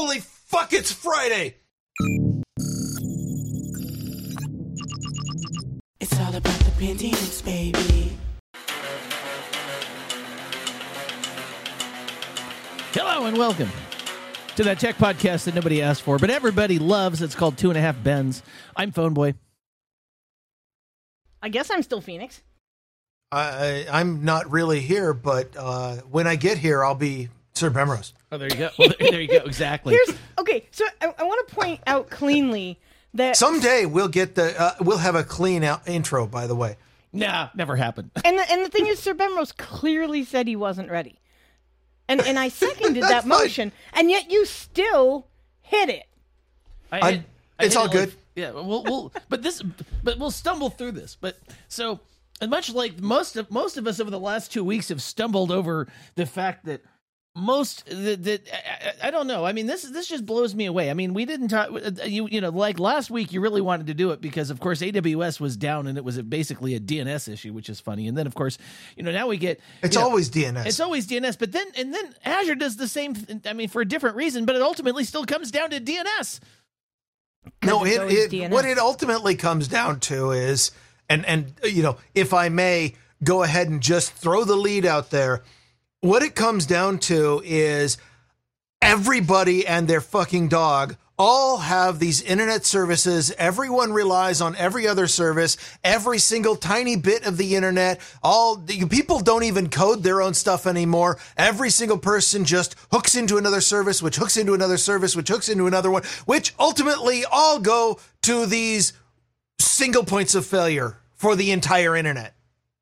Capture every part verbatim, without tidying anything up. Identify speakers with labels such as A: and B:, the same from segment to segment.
A: Holy fuck, it's Friday!
B: It's all about the Pentiums, baby.
C: Hello and welcome to that tech podcast that nobody asked for, but everybody loves. It's called Two and a Half Bens. I'm Phone Boy.
D: I guess I'm still Phoenix.
A: I, I'm not really here, but uh, when I get here, I'll be Sir Bemrose.
C: Oh, there you go. Well, there you go. Exactly.
D: Here's okay. So I, I want to point out cleanly that
A: Someday we'll get the uh, we'll have a clean out intro. By the way,
C: Nah, never happened.
D: and the, and the thing is, Sir Bemrose clearly said he wasn't ready, and and I seconded that
A: That's fine.
D: motion, and yet you still hit it.
C: I
A: I-
C: hit- I
A: it's
C: hit
A: all
C: it
A: good.
C: like- yeah, we'll, we'll, but this, but we'll stumble through this. But so, and much like most of most of us over the last two weeks have stumbled over the fact that most that, that I, I don't know. I mean, this this just blows me away. I mean, we didn't talk. You you know, like last week, you really wanted to do it because, of course, A W S was down and it was a, basically a D N S issue, which is funny. And then, of course, you know, now we get
A: it's
C: you know,
A: always D N S.
C: It's always D N S, but then and then Azure does the same. th- I mean, for a different reason, but it ultimately still comes down to D N S.
A: No,
D: it's
A: it,
D: always
A: it
D: D N S.
A: what it ultimately comes down to is, and and you know, if I may go ahead and just throw the lead out there, what it comes down to is everybody and their fucking dog all have these internet services. Everyone relies on every other service, every single tiny bit of the internet. All the people don't even code their own stuff anymore. Every single person just hooks into another service, which hooks into another service, which hooks into another one, which ultimately all go to these single points of failure for the entire internet.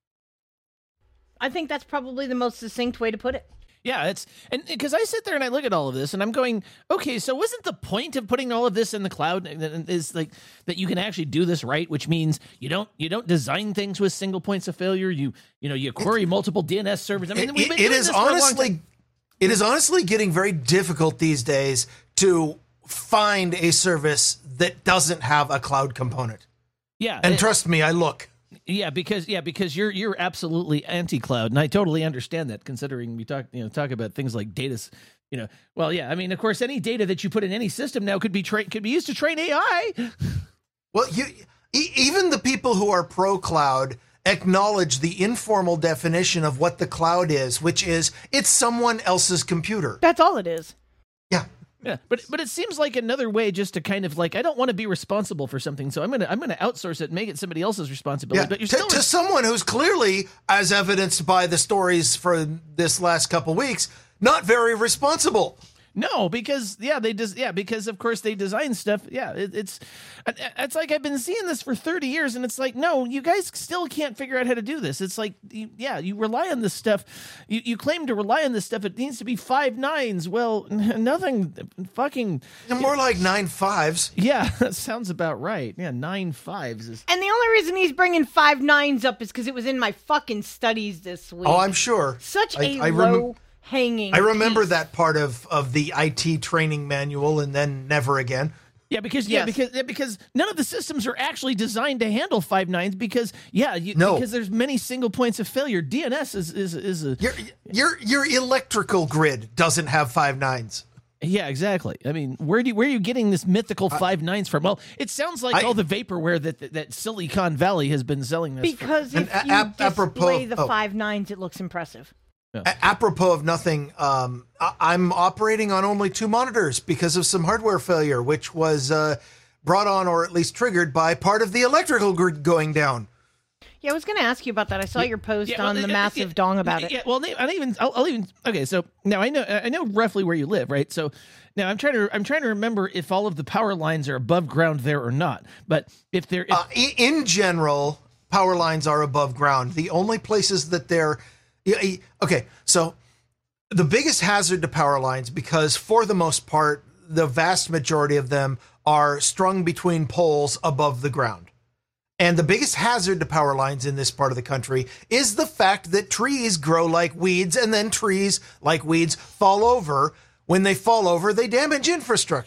D: I think that's probably the most succinct way to put it.
C: Yeah, it's and because I sit there and I look at all of this and I'm going, okay, so wasn't the point of putting all of this in the cloud is like that you can actually do this right, which means you don't you don't design things with single points of failure. You you know you query multiple D N S servers. I mean,
A: It-
C: we've been
A: it
C: doing
A: is
C: this for a long
A: honestly,
C: time.
A: it is honestly getting very difficult these days to find a service that doesn't have a cloud component.
C: Yeah,
A: And
C: it-
A: trust me, I look.
C: yeah, because yeah, because you're you're absolutely anti-cloud, and I totally understand that. Considering we talk you know talk about things like data, s- you know, well, yeah, I mean, of course, any data that you put in any system now could be tra- could be used to train A I.
A: Well, you e- even the people who are pro cloud acknowledge the informal definition of what the cloud is, which is it's someone else's computer.
D: That's all it is.
A: Yeah.
C: Yeah, but but it seems like another way just to kind of like I don't want to be responsible for something, so I'm gonna I'm gonna outsource it and make it somebody else's responsibility.
A: Yeah,
C: But you're
A: to,
C: still
A: to someone who's clearly, as evidenced by the stories for this last couple weeks, not very responsible.
C: no, because yeah, they just yeah, because of course they design stuff. Yeah, it, it's it's like I've been seeing this for thirty years, and it's like no, you guys still can't figure out how to do this. It's like you, yeah, you rely on this stuff. You you claim to rely on this stuff. It needs to be five nines. Well, nothing. Fucking
A: And more like nine fives.
C: yeah, that sounds about right. Yeah, nine fives is.
D: And the only reason he's bringing five nines up is because it was in my fucking studies this week.
A: Oh, I'm sure.
D: Such
A: I-
D: a
A: I rem-
D: low hanging.
A: I remember
D: piece.
A: that part of, of the I T training manual, and then never again.
C: Yeah, because yeah,
D: Yes.
C: because yeah, because none of the systems are actually designed to handle five nines. Because yeah, you,
A: No.
C: because there's many single points of failure. D N S is is is a
A: Your your your electrical grid doesn't have five nines.
C: yeah, exactly. I mean, where do you, where are you getting this mythical five nines from? Well, it sounds like
A: I-
C: all the vaporware that, that that Silicon Valley has been selling this. for.
D: Because
A: And
D: if
A: a-
D: you
A: ap- apropos
D: display
A: of-
D: the
A: oh.
D: five nines, it looks impressive.
A: A- apropos of nothing, um, I- I'm operating on only two monitors because of some hardware failure, which was uh, brought on or at least triggered by part of the electrical grid going down.
D: Yeah, I was going to ask you about that. I saw your post
C: Yeah, well,
D: on the
C: uh,
D: massive
C: yeah,
D: dong about it.
C: Yeah, well, I don't even. I'll, I'll even. Okay, so now I know. I know roughly where you live, right? So now I'm trying to. I'm trying to remember if all of the power lines are above ground there or not. But if they're, if,
A: Uh, i- in general, power lines are above ground. The only places that they're yeah, i- okay. So the biggest hazard to power lines, because for the most part, the vast majority of them are strung between poles above the ground. And the biggest hazard to power lines in this part of the country is the fact that trees grow like weeds, and then trees like weeds fall over. When they fall over, they damage infrastructure.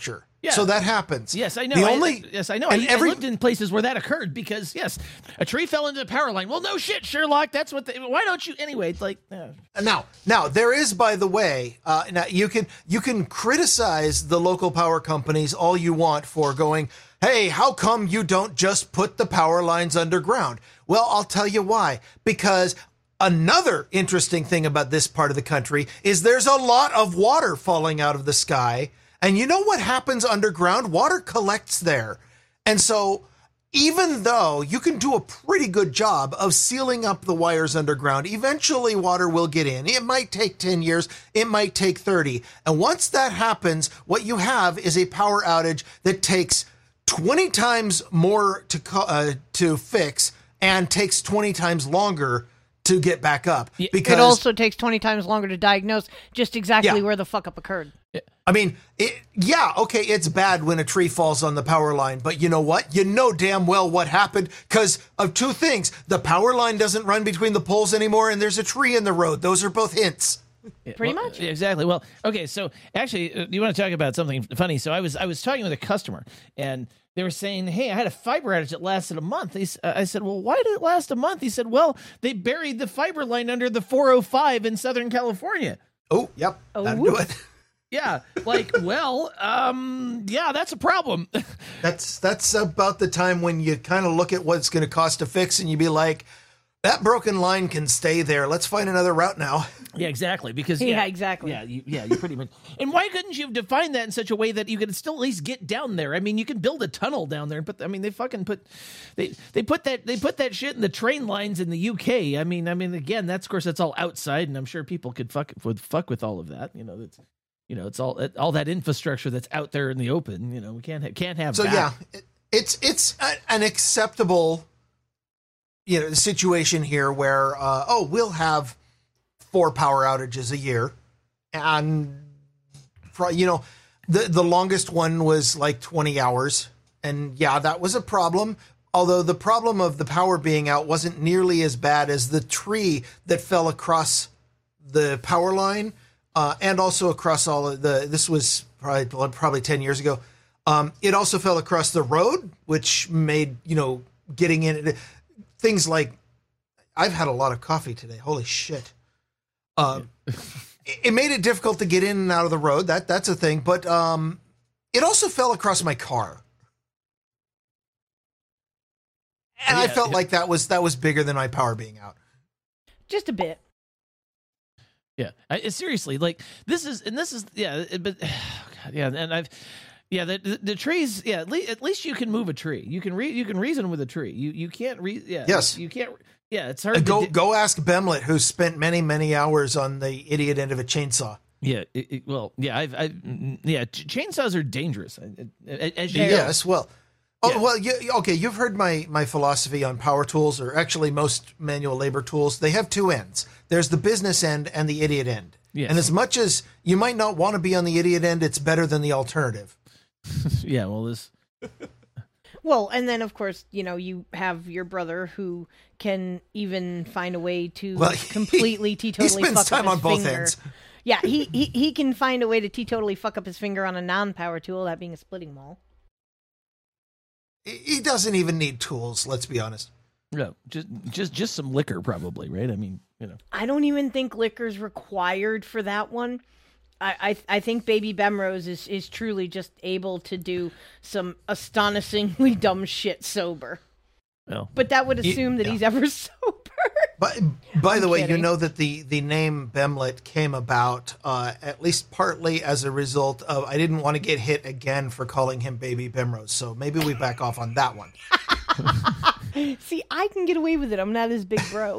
C: Yeah.
A: So that happens.
C: Yes, I know.
A: The
C: I-
A: only
C: I, yes, I know.
A: and
C: I,
A: every-
C: I lived in places where that occurred because, yes, a tree fell into the power line. Well, no shit, Sherlock. That's what. They, why don't you anyway? It's like, uh,
A: Now, now there is, by the way, uh, now you can you can criticize the local power companies all you want for going, hey, how come you don't just put the power lines underground? Well, I'll tell you why. Because another interesting thing about this part of the country is there's a lot of water falling out of the sky. And you know what happens underground? Water collects there. And so even though you can do a pretty good job of sealing up the wires underground, eventually water will get in. It might take ten years. It might take thirty. And once that happens, what you have is a power outage that takes twenty times more to co- uh, to fix and takes twenty times longer to get back up. Because
D: It also takes twenty times longer to diagnose just exactly
A: Yeah.
D: where the fuck up occurred.
A: I mean, it, yeah, okay, it's bad when a tree falls on the power line, but you know what? You know damn well what happened because of two things. The power line doesn't run between the poles anymore, and there's a tree in the road. Those are both hints.
D: Pretty
C: well,
D: much.
C: Exactly. Well, okay. So actually, uh, you want to talk about something funny? So I was I was talking with a customer, and they were saying, "Hey, I had a fiber outage that lasted a month." They, s- uh, I said, "Well, why did it last a month?" He said, "Well, they buried the fiber line under the four oh five in Southern California."
A: Oh, yep,
D: Oh,
A: that'll
D: whoop.
A: do it.
C: Yeah, like, well, um, yeah, that's a problem.
A: That's that's about the time when you kind of look at what it's going to cost to fix, and you be like, that broken line can stay there. Let's find another route now.
C: Yeah, exactly. Because
D: Yeah,
C: yeah,
D: exactly.
C: Yeah, you, yeah, you pretty much. And why couldn't you have defined that in such a way that you could still at least get down there? I mean, you can build a tunnel down there, but I mean, they fucking put they they put that they put that shit in the train lines in the U K. I mean, I mean, again, that's of course that's all outside, and I'm sure people could fuck would fuck with all of that. You know, that's you know, it's all all that infrastructure that's out there in the open. You know, we can't ha- can't have.
A: So
C: that.
A: yeah, it, it's it's a, an acceptable, you know, situation here where uh, oh, we'll have four power outages a year, and pro- you know, the the longest one was like twenty hours, and yeah, that was a problem. Although the problem of the power being out wasn't nearly as bad as the tree that fell across the power line, uh, and also across all of the. This was probably probably ten years ago. Um, it also fell across the road, which made you know getting in things like. I've had a lot of coffee today. Holy shit. Uh, it made it difficult to get in and out of the road. That that's a thing. But um, it also fell across my car, and I
C: Yeah,
A: felt
C: yeah.
A: like that was that was bigger than my power being out.
D: Just a bit.
C: Yeah, I, seriously, like this is, and this is, yeah, it- but oh God, yeah, and I've, yeah, the, the the trees, yeah, at least, at least you can move a tree. You can re, you can reason with a tree. You you can't re, yeah,
A: Yes.
C: you can't, yeah, it's hard.
A: Uh,
C: to
A: go
C: di-
A: go ask Bemlet, who spent many many hours on the idiot end of a chainsaw.
C: Yeah, it, it, well, yeah, I've, I've, mm, yeah, ch- chainsaws are dangerous. As you know.
A: Yes, well, oh
C: Yeah.
A: well, you, okay. You've heard my my philosophy on power tools, or actually most manual labor tools. They have two ends. There's the business end and the idiot end.
C: Yes.
A: And as much as you might not want to be on the idiot end, it's better than the alternative.
C: yeah, well, this,
D: Well, and then of course, you know, you have your brother who can even find a way to
A: Well, he-
D: completely
A: he
D: teetotally
A: spends
D: fuck
A: time
D: up
A: on
D: his
A: both
D: finger.
A: ends.
D: Yeah, he, he he can find a way to teetotally fuck up his finger on a non-power tool, that being a splitting maul.
A: He he doesn't even need tools. Let's be honest.
C: no, just, just, just some liquor, probably, right? I mean, you know,
D: I don't even think liquor's required for that one. I, I I think Baby Bemrose is, is truly just able to do some astonishingly dumb shit sober.
C: well,
D: But that would assume that
A: yeah.
D: he's ever sober.
A: But by the way, you
D: kidding.
A: know that the, the name Bemlet came about uh, at least partly as a result of I didn't want to get hit again for calling him Baby Bemrose. So maybe we back off on that one.
D: See, I can get away with it. I'm not his big bro.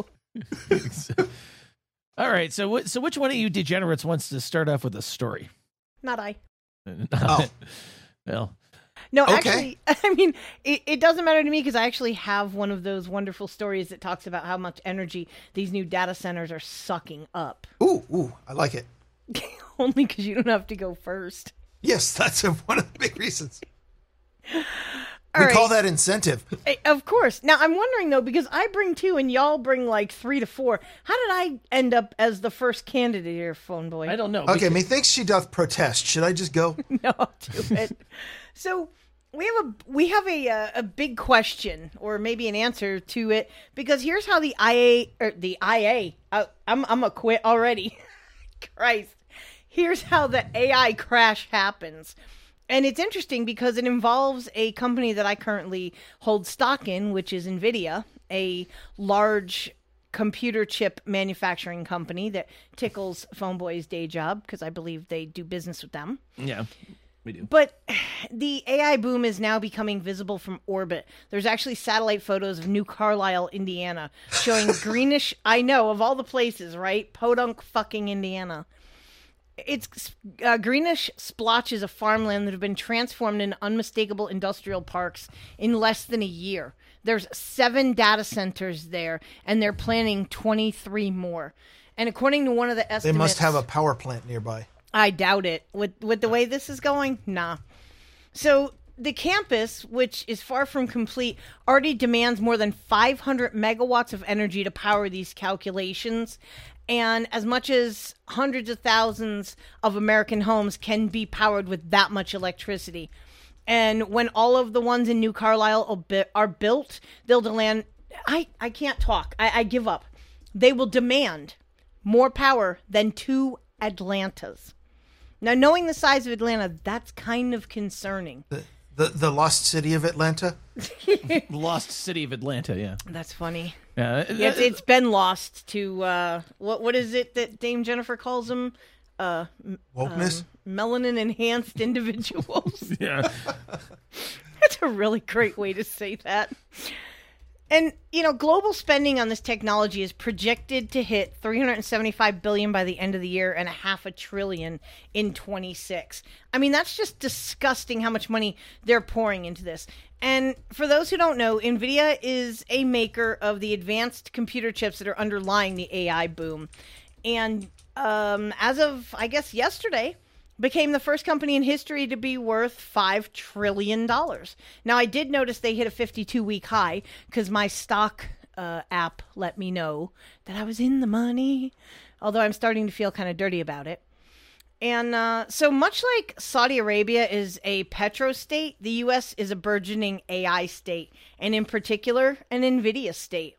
C: all right. So, what, so which one of you degenerates wants to start off with a story?
D: Not I.
A: Oh.
C: well,
D: No,
A: Okay.
D: actually, I mean, it, it doesn't matter to me because I actually have one of those wonderful stories that talks about how much energy these new data centers are sucking up.
A: Ooh, ooh, I like it.
D: Only because you don't have to go first.
A: Yes, that's one of the big reasons.
D: All
A: we
D: right.
A: call that incentive.
D: Eh, Of course. Now I'm wondering though, because I bring two and y'all bring like three to four. How did I end up as the first candidate here, Phone Boy?
C: I don't know.
A: Okay,
C: because-
A: methinks she doth protest. Should I just go?
D: No, I'll do it. So we have a we have a uh, a big question, or maybe an answer to it, because here's how the I A or the I A. Uh, I'm I'm a quit already. Christ. Here's how the A I crash happens. And it's interesting because it involves a company that I currently hold stock in, which is NVIDIA, a large computer chip manufacturing company that tickles Phone Boy's day job, because I believe they do business with them.
C: Yeah, we do.
D: But the A I boom is now becoming visible from orbit. There's actually satellite photos of New Carlisle, Indiana, showing greenish, I know, of all the places, right? Podunk fucking Indiana. It's uh, greenish splotches of farmland that have been transformed into unmistakable industrial parks in less than a year. There's seven data centers there, and they're planning twenty-three more. And according to one of the
A: They
D: estimates...
A: must have a power plant nearby.
D: I doubt it. With with the way this is going, nah. So the campus, which is far from complete, already demands more than five hundred megawatts of energy to power these calculations. And as much as hundreds of thousands of American homes can be powered with that much electricity. And when all of the ones in New Carlisle are bu- are built, they'll demand... I, I can't talk. I, I give up. They will demand more power than two Atlantas. Now, knowing the size of Atlanta, that's kind of concerning.
A: The, the, the lost city of Atlanta?
C: Lost city of Atlanta, yeah.
D: That's funny.
C: Yeah,
D: Yeah, it's, it's been lost to, uh, what what is it that Dame Jennifer calls them? Uh,
A: Wokeness?
D: melanin-enhanced individuals.
C: yeah.
D: That's a really great way to say that. And, you know, global spending on this technology is projected to hit three hundred seventy-five billion dollars by the end of the year and a half a trillion in twenty-six. I mean, that's just disgusting how much money they're pouring into this. And for those who don't know, NVIDIA is a maker of the advanced computer chips that are underlying the A I boom. And um, as of, I guess, yesterday, became the first company in history to be worth five trillion dollars. Now, I did notice they hit a fifty-two week high because my stock uh, app let me know that I was in the money, although I'm starting to feel kind of dirty about it. And uh, so much like Saudi Arabia is a petro state, the U S is a burgeoning A I state, and in particular, an NVIDIA state.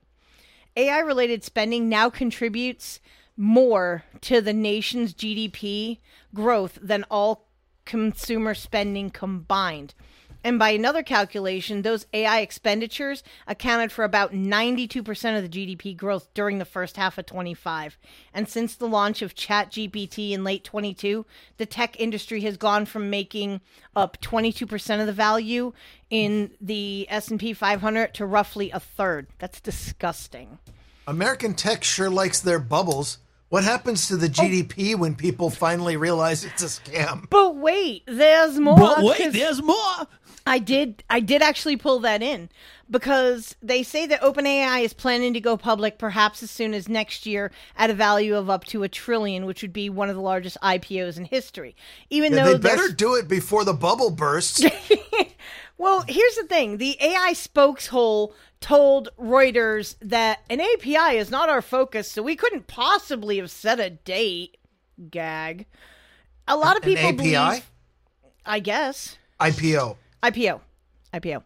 D: A I-related spending now contributes more to the nation's G D P growth than all consumer spending combined. And by another calculation, those A I expenditures accounted for about ninety-two percent of the G D P growth during the first half of twenty-five. And since the launch of ChatGPT in late twenty-two, the tech industry has gone from making up twenty-two percent of the value in the S and P five hundred to roughly a third. That's disgusting.
A: American tech sure likes their bubbles. What happens to the G D P when people finally realize it's a scam?
D: But wait, there's more.
C: But wait,
D: 'cause
C: there's more.
D: I did I did actually pull that in because they say that OpenAI is planning to go public perhaps as soon as next year at a value of up to a trillion, which would be one of the largest I P Os in history. Even
A: Yeah,
D: though
A: they better
D: there's-
A: do it before the bubble bursts.
D: Well, here's the thing. The A I spokeshole told Reuters that an A P I is not our focus, so we couldn't possibly have set a date. Gag. A lot of
A: An
D: people
A: A P I?
D: believe, I guess.
A: I P O.
D: I P O. I P O.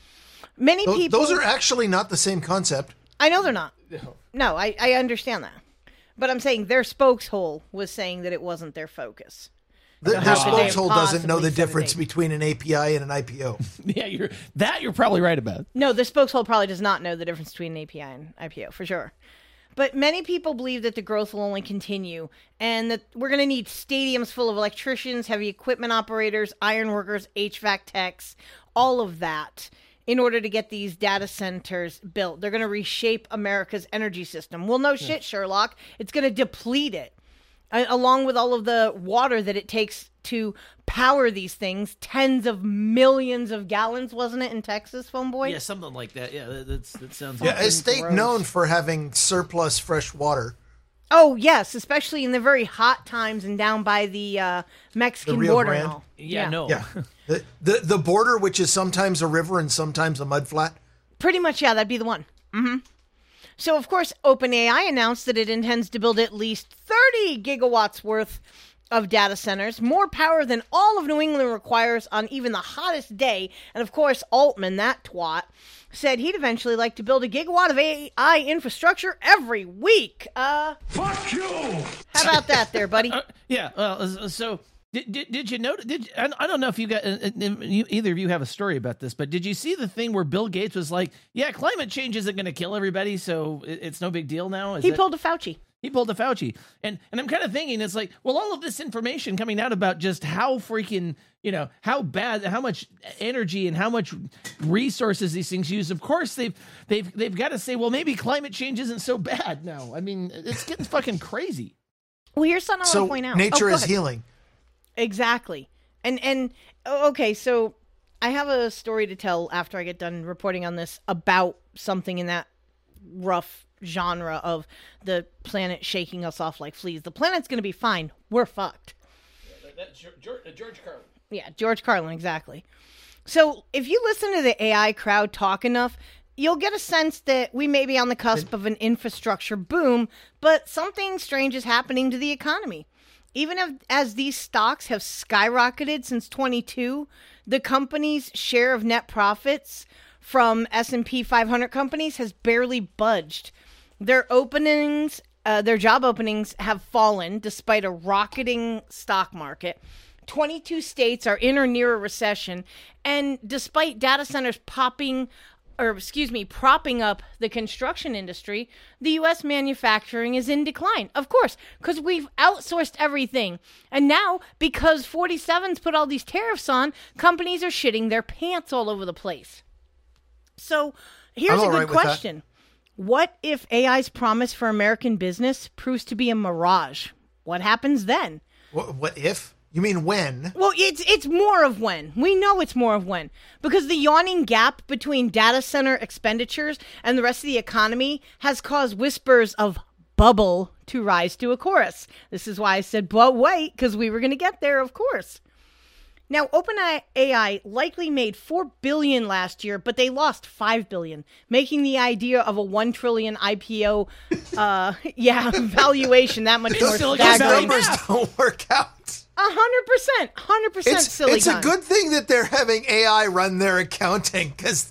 D: Many
A: Those,
D: people...
A: those are actually not the same concept.
D: I know they're not. No, I, I understand that. But I'm saying their spokeshole was saying that it wasn't their focus.
A: The,
D: So
A: their
D: how could they
A: spokeshole doesn't know
D: possibly
A: the
D: set a
A: difference
D: date?
A: between an A P I and an I P O.
C: Yeah, you're that you're probably right about.
D: No, the spokeshole probably does not know the difference between an A P I and I P O, for sure. But many people believe that the growth will only continue and that we're going to need stadiums full of electricians, heavy equipment operators, iron workers, H V A C techs, all of that in order to get these data centers built. They're going to reshape America's energy system. Well, no shit, Sherlock. It's going to deplete it. Uh, along with all of the water that it takes to power these things, tens of millions of gallons, wasn't it, in Texas, Phone Boy?
C: Yeah, something like that. Yeah, that, that's that sounds.
A: Yeah,
C: like
A: a state
D: gross.
A: known for having surplus fresh water.
D: Oh, yes, especially in the very hot times and down by the uh, Mexican
A: The Rio
D: border.
A: Grande?
D: And all.
C: Yeah, no.
A: Yeah. The, the the border, which is sometimes a river and sometimes a mud flat.
D: Pretty much, yeah, that'd be the one. Mm-hmm. So, of course, OpenAI announced that it intends to build at least thirty gigawatts worth of data centers, more power than all of New England requires on even the hottest day. And, of course, Altman, that twat, said he'd eventually like to build a gigawatt of A I infrastructure every week. Uh,
E: Fuck you!
D: how about that there, buddy?
C: Uh, yeah. Well, so did, did did you notice? Did I I don't know if you got uh, you, either of you have a story about this, but did you see the thing where Bill Gates was like, "Yeah, climate change isn't going to kill everybody, so it, it's no big deal now." Is
D: He
C: that-
D: pulled a Fauci.
C: He pulled a Fauci, and and I'm kind of thinking it's like, well, all of this information coming out about just how freaking, you know, how bad, how much energy and how much resources these things use. Of course, they've they've they've got to say, well, maybe climate change isn't so bad now. I mean, it's getting fucking crazy.
D: Well, here's something I
A: So
D: want to point out.
A: nature
D: Oh, go
A: is
D: ahead.
A: healing.
D: Exactly. And and oh, okay, so I have a story to tell after I get done reporting on this about something in that rough genre of the planet shaking us off like fleas. The planet's going to be fine. We're fucked.
C: That's George, George Carlin.
D: Yeah, George Carlin, exactly. So if you listen to the A I crowd talk enough, you'll get a sense that we may be on the cusp of an infrastructure boom, but something strange is happening to the economy. Even if, as these stocks have skyrocketed since twenty-two, the company's share of net profits from S and P five hundred companies has barely budged. Their openings, uh, their job openings have fallen despite a rocketing stock market. twenty-two states are in or near a recession, and despite data centers popping, or excuse me, propping up the construction industry, the U S manufacturing is in decline. Of course, because we've outsourced everything. And now, because forty-seven's put all these tariffs on, companies are shitting their pants all over the place. So here's
A: I'm
D: a
A: all
D: good
A: right with that.
D: question. What if A I's promise for American business proves to be a mirage? What happens then?
A: What, what if? You mean when?
D: Well, it's it's more of when. We know it's more of when. Because the yawning gap between data center expenditures and the rest of the economy has caused whispers of bubble to rise to a chorus. This is why I said, but wait, because we were going to get there, of course. Now, OpenAI likely made four billion dollars last year, but they lost five billion dollars, making the idea of a one trillion dollars I P O, uh, yeah, valuation that much more
C: still a
A: Those
C: good
D: staggering.
C: value.
A: numbers don't work out.
D: A hundred percent, hundred percent
A: It's,
D: silly.
A: it's a
D: gun.
A: good thing that they're having A I run their accounting because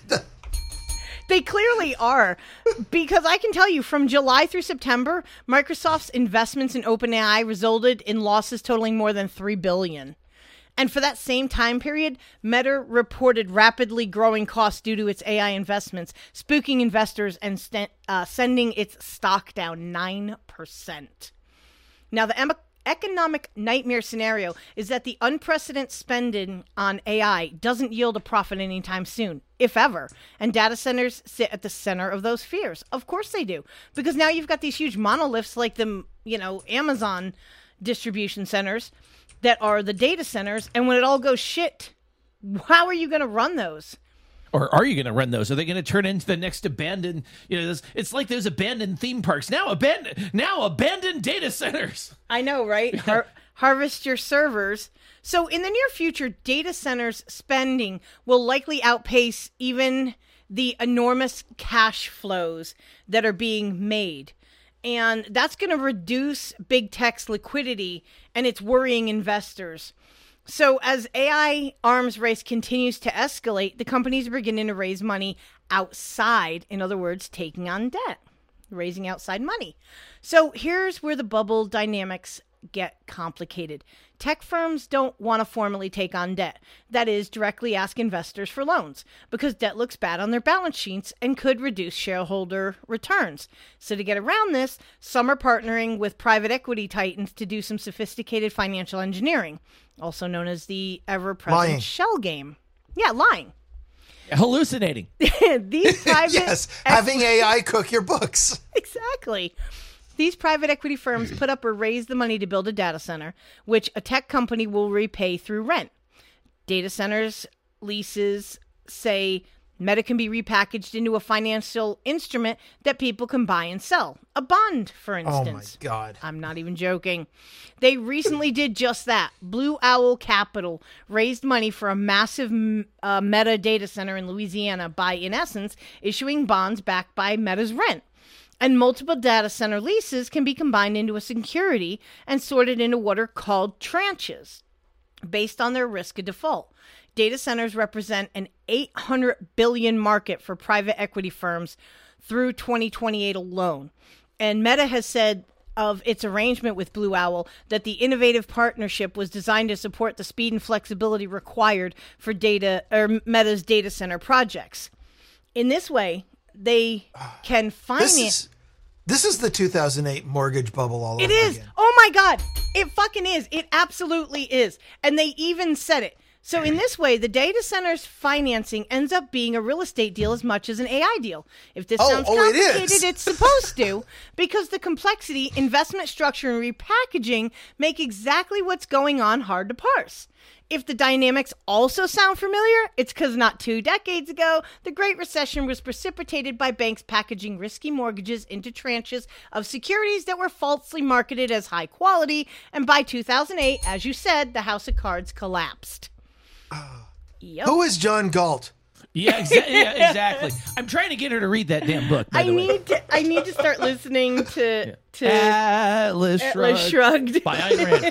D: They clearly are, because I can tell you from July through September, Microsoft's investments in OpenAI resulted in losses totaling more than three billion dollars. And for that same time period, Meta reported rapidly growing costs due to its A I investments, spooking investors and st- uh, sending its stock down nine percent. Now, the em- economic nightmare scenario is that the unprecedented spending on A I doesn't yield a profit anytime soon, if ever. And data centers sit at the center of those fears. Of course they do. Because now you've got these huge monoliths like the, you know, Amazon distribution centers that are the data centers. And when it all goes shit, how are you going to run those?
C: Or are you going to run those? Are they going to turn into the next abandoned? You know, this, it's like those abandoned theme parks now. Abandoned now, abandoned data centers.
D: I know, right? Har- harvest your servers. So in the near future, data centers spending will likely outpace even the enormous cash flows that are being made. And that's going to reduce big tech's liquidity, and it's worrying investors. So as A I arms race continues to escalate, the companies are beginning to raise money outside. In other words, taking on debt, raising outside money. So here's where the bubble dynamics get complicated. Tech firms don't want to formally take on debt. That is, directly ask investors for loans, because debt looks bad on their balance sheets and could reduce shareholder returns. So to get around this, some are partnering with private equity titans to do some sophisticated financial engineering, also known as the ever-present
A: Lying.
D: shell game. Yeah, lying.
C: Hallucinating.
D: These private
A: yes, having A I cook your books.
D: Exactly. These private equity firms put up or raise the money to build a data center, which a tech company will repay through rent. Data centers leases say Meta can be repackaged into a financial instrument that people can buy and sell. A bond, for instance.
A: Oh, my God.
D: I'm not even joking. They recently did just that. Blue Owl Capital raised money for a massive uh, Meta data center in Louisiana by, in essence, issuing bonds backed by Meta's rent. And multiple data center leases can be combined into a security and sorted into what are called tranches, based on their risk of default. Data centers represent an eight hundred billion dollars market for private equity firms through twenty twenty-eight alone. And Meta has said of its arrangement with Blue Owl that the innovative partnership was designed to support the speed and flexibility required for data or Meta's data center projects. In this way, they can finance.
A: This is, this is the two thousand eight mortgage bubble all
D: It
A: over
D: is.
A: again.
D: Oh my God. It fucking is. It absolutely is. And they even said it. So in this way, the data center's financing ends up being a real estate deal as much as an A I deal. If this
A: Oh,
D: sounds
A: oh, it is.
D: complicated, it's supposed to, because the complexity, investment structure, and repackaging make exactly what's going on hard to parse. If the dynamics also sound familiar, it's because not two decades ago, the Great Recession was precipitated by banks packaging risky mortgages into tranches of securities that were falsely marketed as high quality, and by two thousand eight, as you said, the house of cards collapsed. Yep.
A: Who is John Galt?
C: Yeah, exa- yeah, exactly. I'm trying to get her to read that damn book. By
D: I
C: the way.
D: need to. I need to start listening to to
C: Atlas
D: Atlas
C: Shrugged,
D: Shrugged.
C: by Ayn Rand.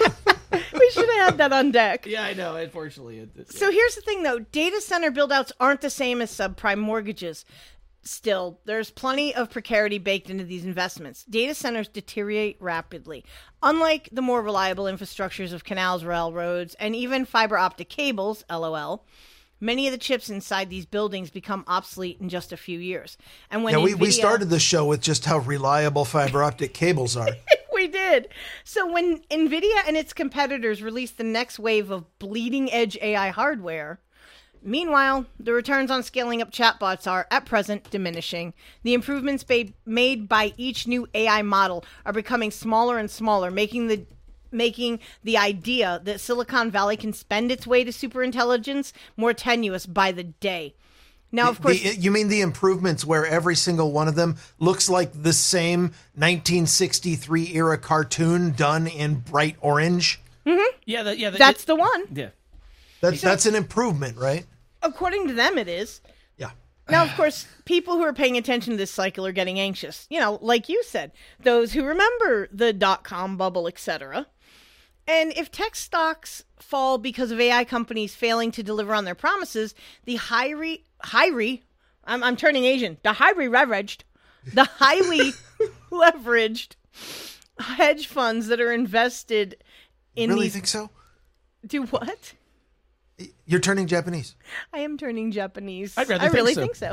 D: We should have had that on deck.
C: Yeah, I know. Unfortunately, it, it,
D: So here's the thing, though. Data center buildouts aren't the same as subprime mortgages. Still, there's plenty of precarity baked into these investments. Data centers deteriorate rapidly. Unlike the more reliable infrastructures of canals, railroads, and even fiber optic cables, LOL, many of the chips inside these buildings become obsolete in just a few years. And when
A: Yeah, we,
D: NVIDIA...
A: we started the show with just how reliable fiber optic cables are.
D: We did. So when NVIDIA and its competitors release the next wave of bleeding-edge A I hardware, meanwhile, the returns on scaling up chatbots are, at present, diminishing. The improvements ba- made by each new A I model are becoming smaller and smaller, making the making the idea that Silicon Valley can spend its way to superintelligence more tenuous by the day. Now, of course...
A: The, you mean the improvements where every single one of them looks like the same nineteen sixty-three era cartoon done in bright orange?
C: yeah, the, yeah. The,
D: That's
C: it-
D: the one.
C: Yeah.
A: That's, that's an improvement, right?
D: According to them, it is.
A: Yeah.
D: Now, of course, people who are paying attention to this cycle are getting anxious. You know, like you said, those who remember the dot-com bubble, et cetera. And if tech stocks fall because of A I companies failing to deliver on their promises, the highly, highly, I'm, I'm turning Asian, the highly leveraged, the highly leveraged hedge funds that are invested in
A: Really
D: these...
A: think so?
D: Do what?
A: You're turning Japanese.
D: I am turning Japanese.
C: I'd rather
D: I
C: think
D: really
C: so.
D: think so.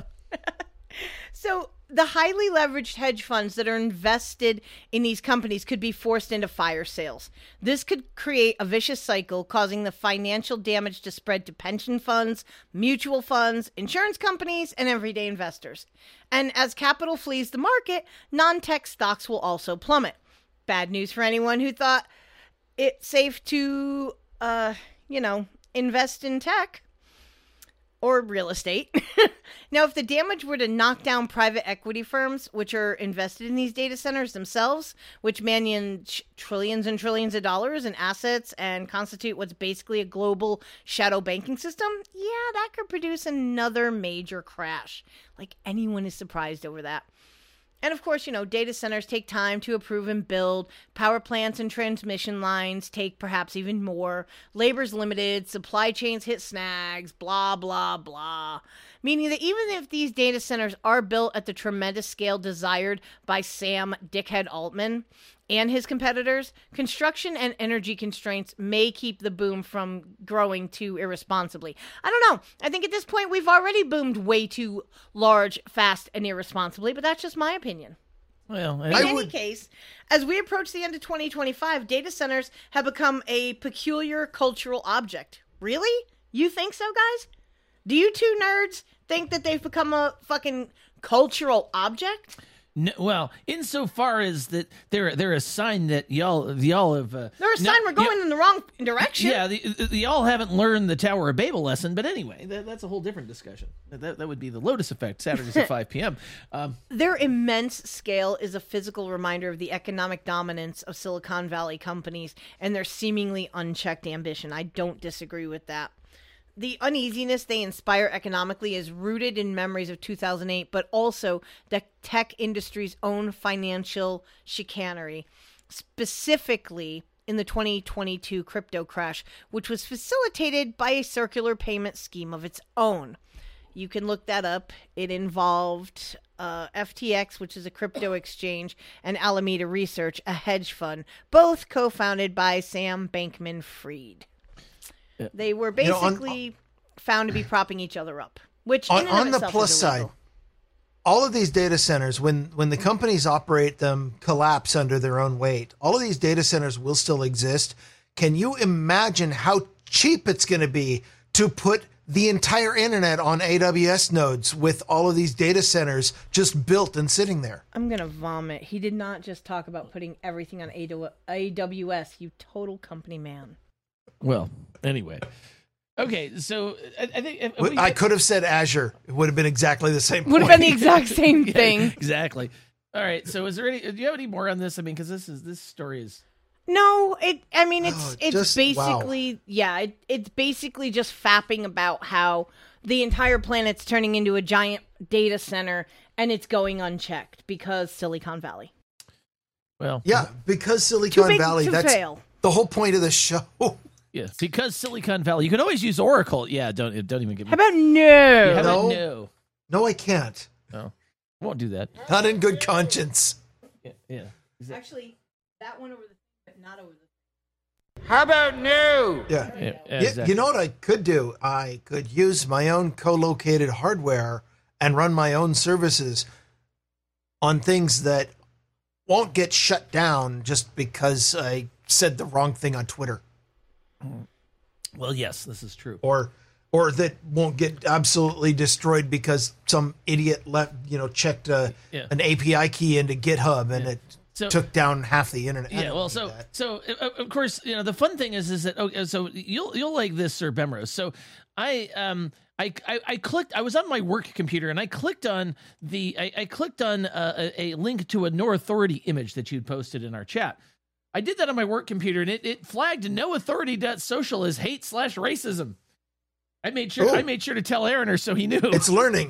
D: So the highly leveraged hedge funds that are invested in these companies could be forced into fire sales. This could create a vicious cycle, causing the financial damage to spread to pension funds, mutual funds, insurance companies, and everyday investors. And as capital flees the market, non-tech stocks will also plummet. Bad news for anyone who thought it's safe to, uh, you know, invest in tech or real estate. Now, if the damage were to knock down private equity firms, which are invested in these data centers themselves, which manage trillions and trillions of dollars in assets and constitute what's basically a global shadow banking system, yeah, that could produce another major crash. Like, anyone is surprised over that. And of course, you know, data centers take time to approve and build. Power plants and transmission lines take perhaps even more. Labor's limited. Supply chains hit snags. Blah, blah, blah. Meaning that even if these data centers are built at the tremendous scale desired by Sam Dickhead Altman and his competitors, construction and energy constraints may keep the boom from growing too irresponsibly. I don't know. I think at this point we've already boomed way too large, fast, and irresponsibly, but that's just my opinion.
C: Well,
D: In
C: I,
D: any
A: would-
D: case, as we approach the end of twenty twenty-five, data centers have become a peculiar cultural object. Really? You think so, guys? Do you two nerds think that they've become a fucking cultural object?
C: No, well, insofar as that they're they're a sign that y'all y'all have uh,
D: They're a sign
C: no,
D: we're going
C: yeah,
D: in the wrong direction.
C: Yeah, the, the, y'all haven't learned the Tower of Babel lesson, but anyway, that, that's a whole different discussion. That that would be the Lotus Effect, Saturdays at five p.m. Um,
D: Their immense scale is a physical reminder of the economic dominance of Silicon Valley companies and their seemingly unchecked ambition. I don't disagree with that. The uneasiness they inspire economically is rooted in memories of two thousand eight, but also the tech industry's own financial chicanery, specifically in the twenty twenty-two crypto crash, which was facilitated by a circular payment scheme of its own. You can look that up. It involved uh, F T X, which is a crypto exchange, and Alameda Research, a hedge fund, both co-founded by Sam Bankman-Fried.
C: Yeah.
D: They were
A: You know, on-
D: basically found to be propping each other up, which
A: On,
D: in and
A: on
D: of
A: the
D: itself
A: plus
D: is
A: side,
D: illegal.
A: all of these data centers, when when the companies operate them, collapse under their own weight. All of these data centers will still exist. Can you imagine how cheap it's going to be to put the entire internet on A W S nodes with all of these data centers just built and sitting there?
D: I'm going to vomit. He did not just talk about putting everything on A W S, you total company man.
C: well, anyway, okay. So I, I think if we,
A: I could have said Azure. It would have been exactly the same.
D: Would have
A: point.
D: been the exact same
C: Yeah,
D: thing.
C: exactly. All right. So is there any? Do you have any more on this? I mean, because this is this story is.
D: No, it. I mean, it's
A: Oh,
D: it's
A: just-
D: basically yeah, it, it's basically just fapping about how the entire planet's turning into a giant data center and it's going unchecked because Silicon Valley.
C: Well,
A: Yeah, because
D: Too
A: Silicon
D: big
A: Valley.
D: to
A: That's
D: fail.
A: the whole point of the show.
C: yeah, because Silicon Valley. You can always use Oracle. Yeah, don't don't even get me.
D: How about
C: Yeah,
D: no?
C: how about
A: No.
C: no?
A: No, I can't.
C: No, won't do that.
A: Not in good conscience.
C: Yeah, yeah. Is that-
D: Actually, that one over the but not over the.
A: Yeah.
C: yeah, yeah,
A: Yeah,
C: exactly.
A: you know what I could do? I could use my own co-located hardware and run my own services on things that won't get shut down just because I said the wrong thing on Twitter,
C: Well, yes, this is true.
A: or or that won't get absolutely destroyed because some idiot left, you know, checked a,
C: Yeah.
A: an A P I key into GitHub and it
C: So-
A: took down half the internet. I
C: Yeah,
A: don't
C: well,
A: need
C: so
A: that.
C: so uh, of course, you know, the fun thing is is that okay, so you'll you'll like this, Sir Bemrose. So I um I, I I clicked. I was on my work computer and I clicked on the I, I clicked on a, a, a link to a No Authority image that you'd posted in our chat. I did that on my work computer and it, it flagged no authority social as hate slash racism. I made sure
A: Oh.
C: I made sure to tell Aaroner so he knew.
A: It's learning.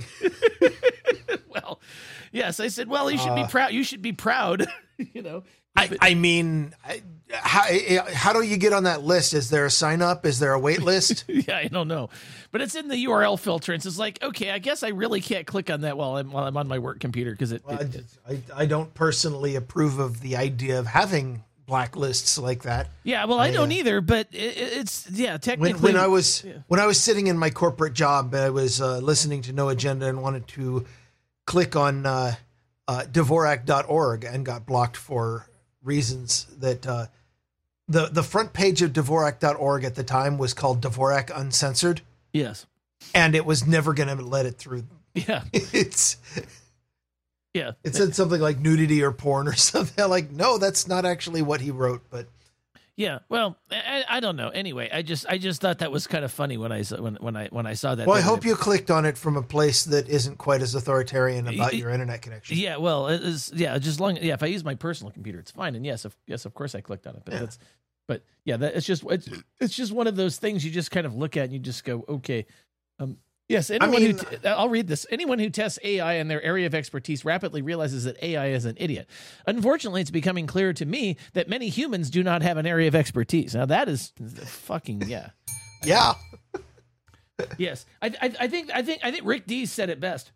C: well, yes, I said, well, you should be
A: Uh,
C: proud. You should be proud. you know.
A: I, I mean, I- how how do you get on that list? Is there a sign up? Is there a wait list?
C: Yeah, I don't know, but it's in the U R L filter, and it's like, okay, I guess I really can't click on that while I'm while I'm on my work computer because it,
A: Well,
C: it-
A: I, I I don't personally approve of the idea of having blacklists like that.
C: yeah, well, I
A: I,
C: don't
A: uh,
C: either, but it, it's yeah, technically,
A: When when I was when I was sitting in my corporate job, I was uh, listening to No Agenda and wanted to click on uh, uh, Dvorak dot org and got blocked for reasons that uh, the the front page of Dvorak dot org at the time was called Dvorak Uncensored,
C: yes,
A: and it was never going to let it through.
C: yeah,
A: It's
C: yeah,
A: it said something like nudity or porn or something. I'm like, no, that's not actually what he wrote. But
C: yeah. Well, I, I don't know. Anyway, I just I just thought that was kind of funny when I saw when when I when I saw that.
A: well, I
C: that-
A: hope you clicked on it from a place that isn't quite as authoritarian about
C: Y-
A: your internet connection.
C: Yeah, well, it is. Yeah, just long. Yeah, if I use my personal computer, it's fine. And yes, of yes, of course, I clicked on it. But
A: Yeah.
C: that's, but yeah, that it's just it's, it's just one of those things you just kind of look at and you just go, okay. Um, yes, anyone
A: mean-
C: who t- I'll read this. Anyone who tests A I in their area of expertise rapidly realizes that A I is an idiot. Unfortunately, it's becoming clear to me that many humans do not have an area of expertise. Now that is fucking yeah.
A: Yeah.
C: Yes, I, I I think I think I think Rick Dees said it best.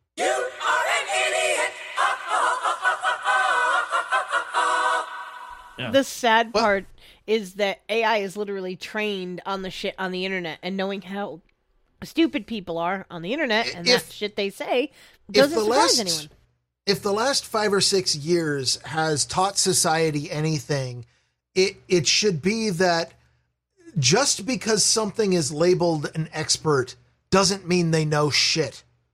C: Yeah.
D: The sad part is that A I is literally trained on the shit on the internet, and knowing how stupid people are on the internet and
A: If-
D: that shit they say
A: If
D: doesn't
A: the
D: surprise
A: last
D: anyone.
A: if the last five or six years has taught society anything, it it should be that just because something is labeled an expert doesn't mean they know shit.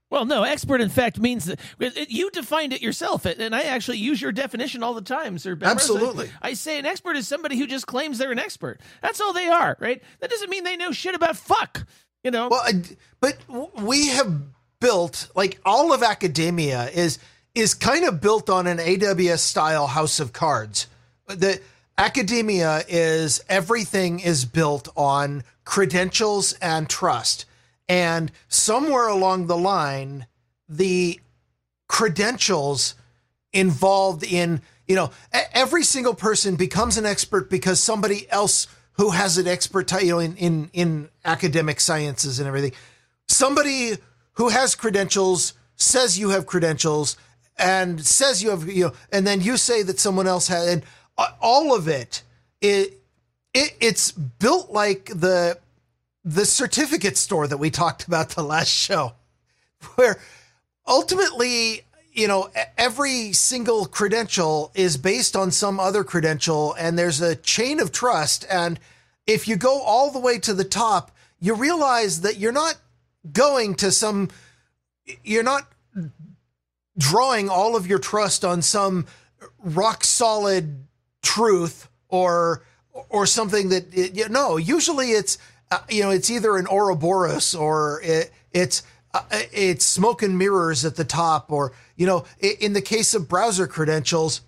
C: Well, no, expert in fact means that it, you defined it yourself, and I actually use your definition all the time, Sir Bemmer.
A: Absolutely.
C: I, I say an expert is somebody who just claims they're an expert. That's all they are, right? That doesn't mean they know shit about fuck, you know?
A: Well, I, but we have built, like, all of academia is is kind of built on an A W S-style house of cards. The academia is, everything is built on credentials and trust. And somewhere along the line, the credentials involved in, you know, every single person becomes an expert because somebody else who has an expert, you know, in, in, in academic sciences and everything, somebody who has credentials says you have credentials and says you have, you know, and then you say that someone else has, and all of it, it, it it's built like the, the certificate store that we talked about the last show, where ultimately, you know, every single credential is based on some other credential, and there's a chain of trust. And if you go all the way to the top, you realize that you're not going to some, you're not drawing all of your trust on some rock solid truth or, or something that, you know, usually it's, Uh, you know, it's either an Ouroboros or it, it's uh, it's smoke and mirrors at the top, or, you know, in the case of browser credentials,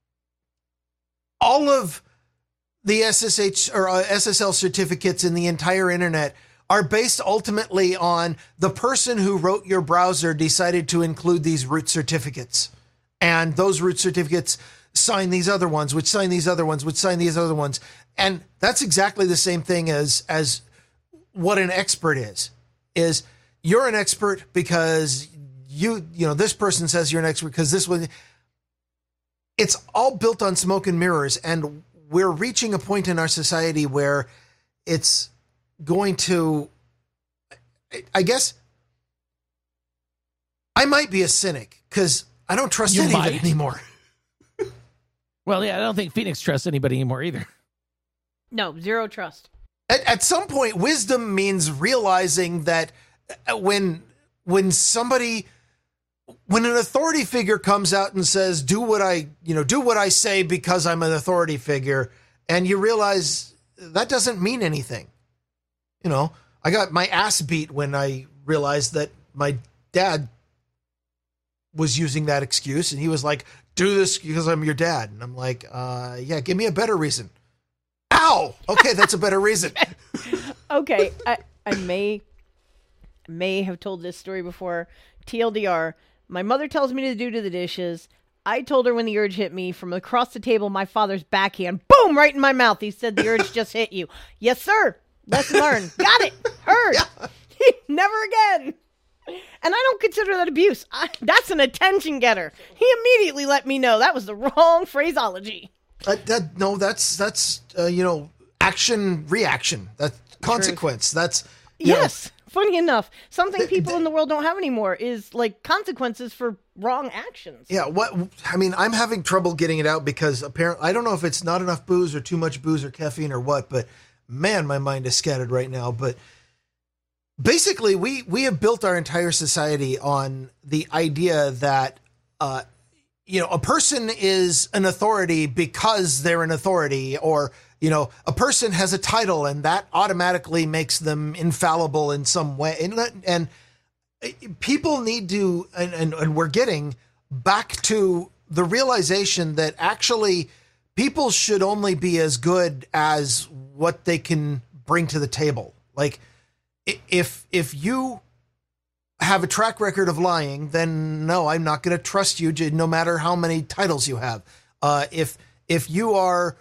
A: all of the S S H or uh, S S L certificates in the entire internet are based ultimately on the person who wrote your browser decided to include these root certificates, and those root certificates sign these other ones, which sign these other ones, which sign these other ones, and that's exactly the same thing as as. What an expert is, is you're an expert because you, you know, this person says you're an expert because this one, it's all built on smoke and mirrors. And we're reaching a point in our society where it's going to, I guess I might be a cynic because I don't trust
C: You
A: any of
C: might.
A: it anymore.
C: Well, yeah, I don't think Phoenix trusts anybody anymore either.
D: No, zero trust.
A: At, at some point, wisdom means realizing that when when somebody, when an authority figure comes out and says, "Do what I, you know, do what I say because I'm an authority figure," and you realize that doesn't mean anything. You know, I got my ass beat when I realized that my dad was using that excuse, and he was like, "Do this because I'm your dad," and I'm like, uh, "Yeah, give me a better reason." Ow! Okay, that's a better reason.
D: Okay, I, I may may have told this story before. T L D R, my mother tells me to do to the dishes. I told her when the urge hit me from across the table, my father's backhand, boom, right in my mouth. He said, "The urge just hit you." Yes, sir. Lesson learned. Got it. Heard.
A: Yeah.
D: Never again. And I don't consider that abuse. I, that's an attention getter. He immediately let me know that was the wrong phraseology.
A: Uh, that, no, that's, that's uh, you know, action, reaction. That consequence. That's, you
D: Yes.
A: know,
D: Funny enough, something
A: Th-
D: people
A: th-
D: in the world don't have anymore is like consequences for wrong actions.
A: yeah, what, I mean, I'm having trouble getting it out because apparently, I don't know if it's not enough booze or too much booze or caffeine or what, but man, my mind is scattered right now. But basically, we, we have built our entire society on the idea that, uh, you know, a person is an authority because they're an authority, or, you know, a person has a title and that automatically makes them infallible in some way. And, and people need to, and, and, and we're getting back to the realization that actually people should only be as good as what they can bring to the table. Like i- if, if you have a track record of lying, then no, I'm not going to trust you no matter how many titles you have. Uh, if, if you are,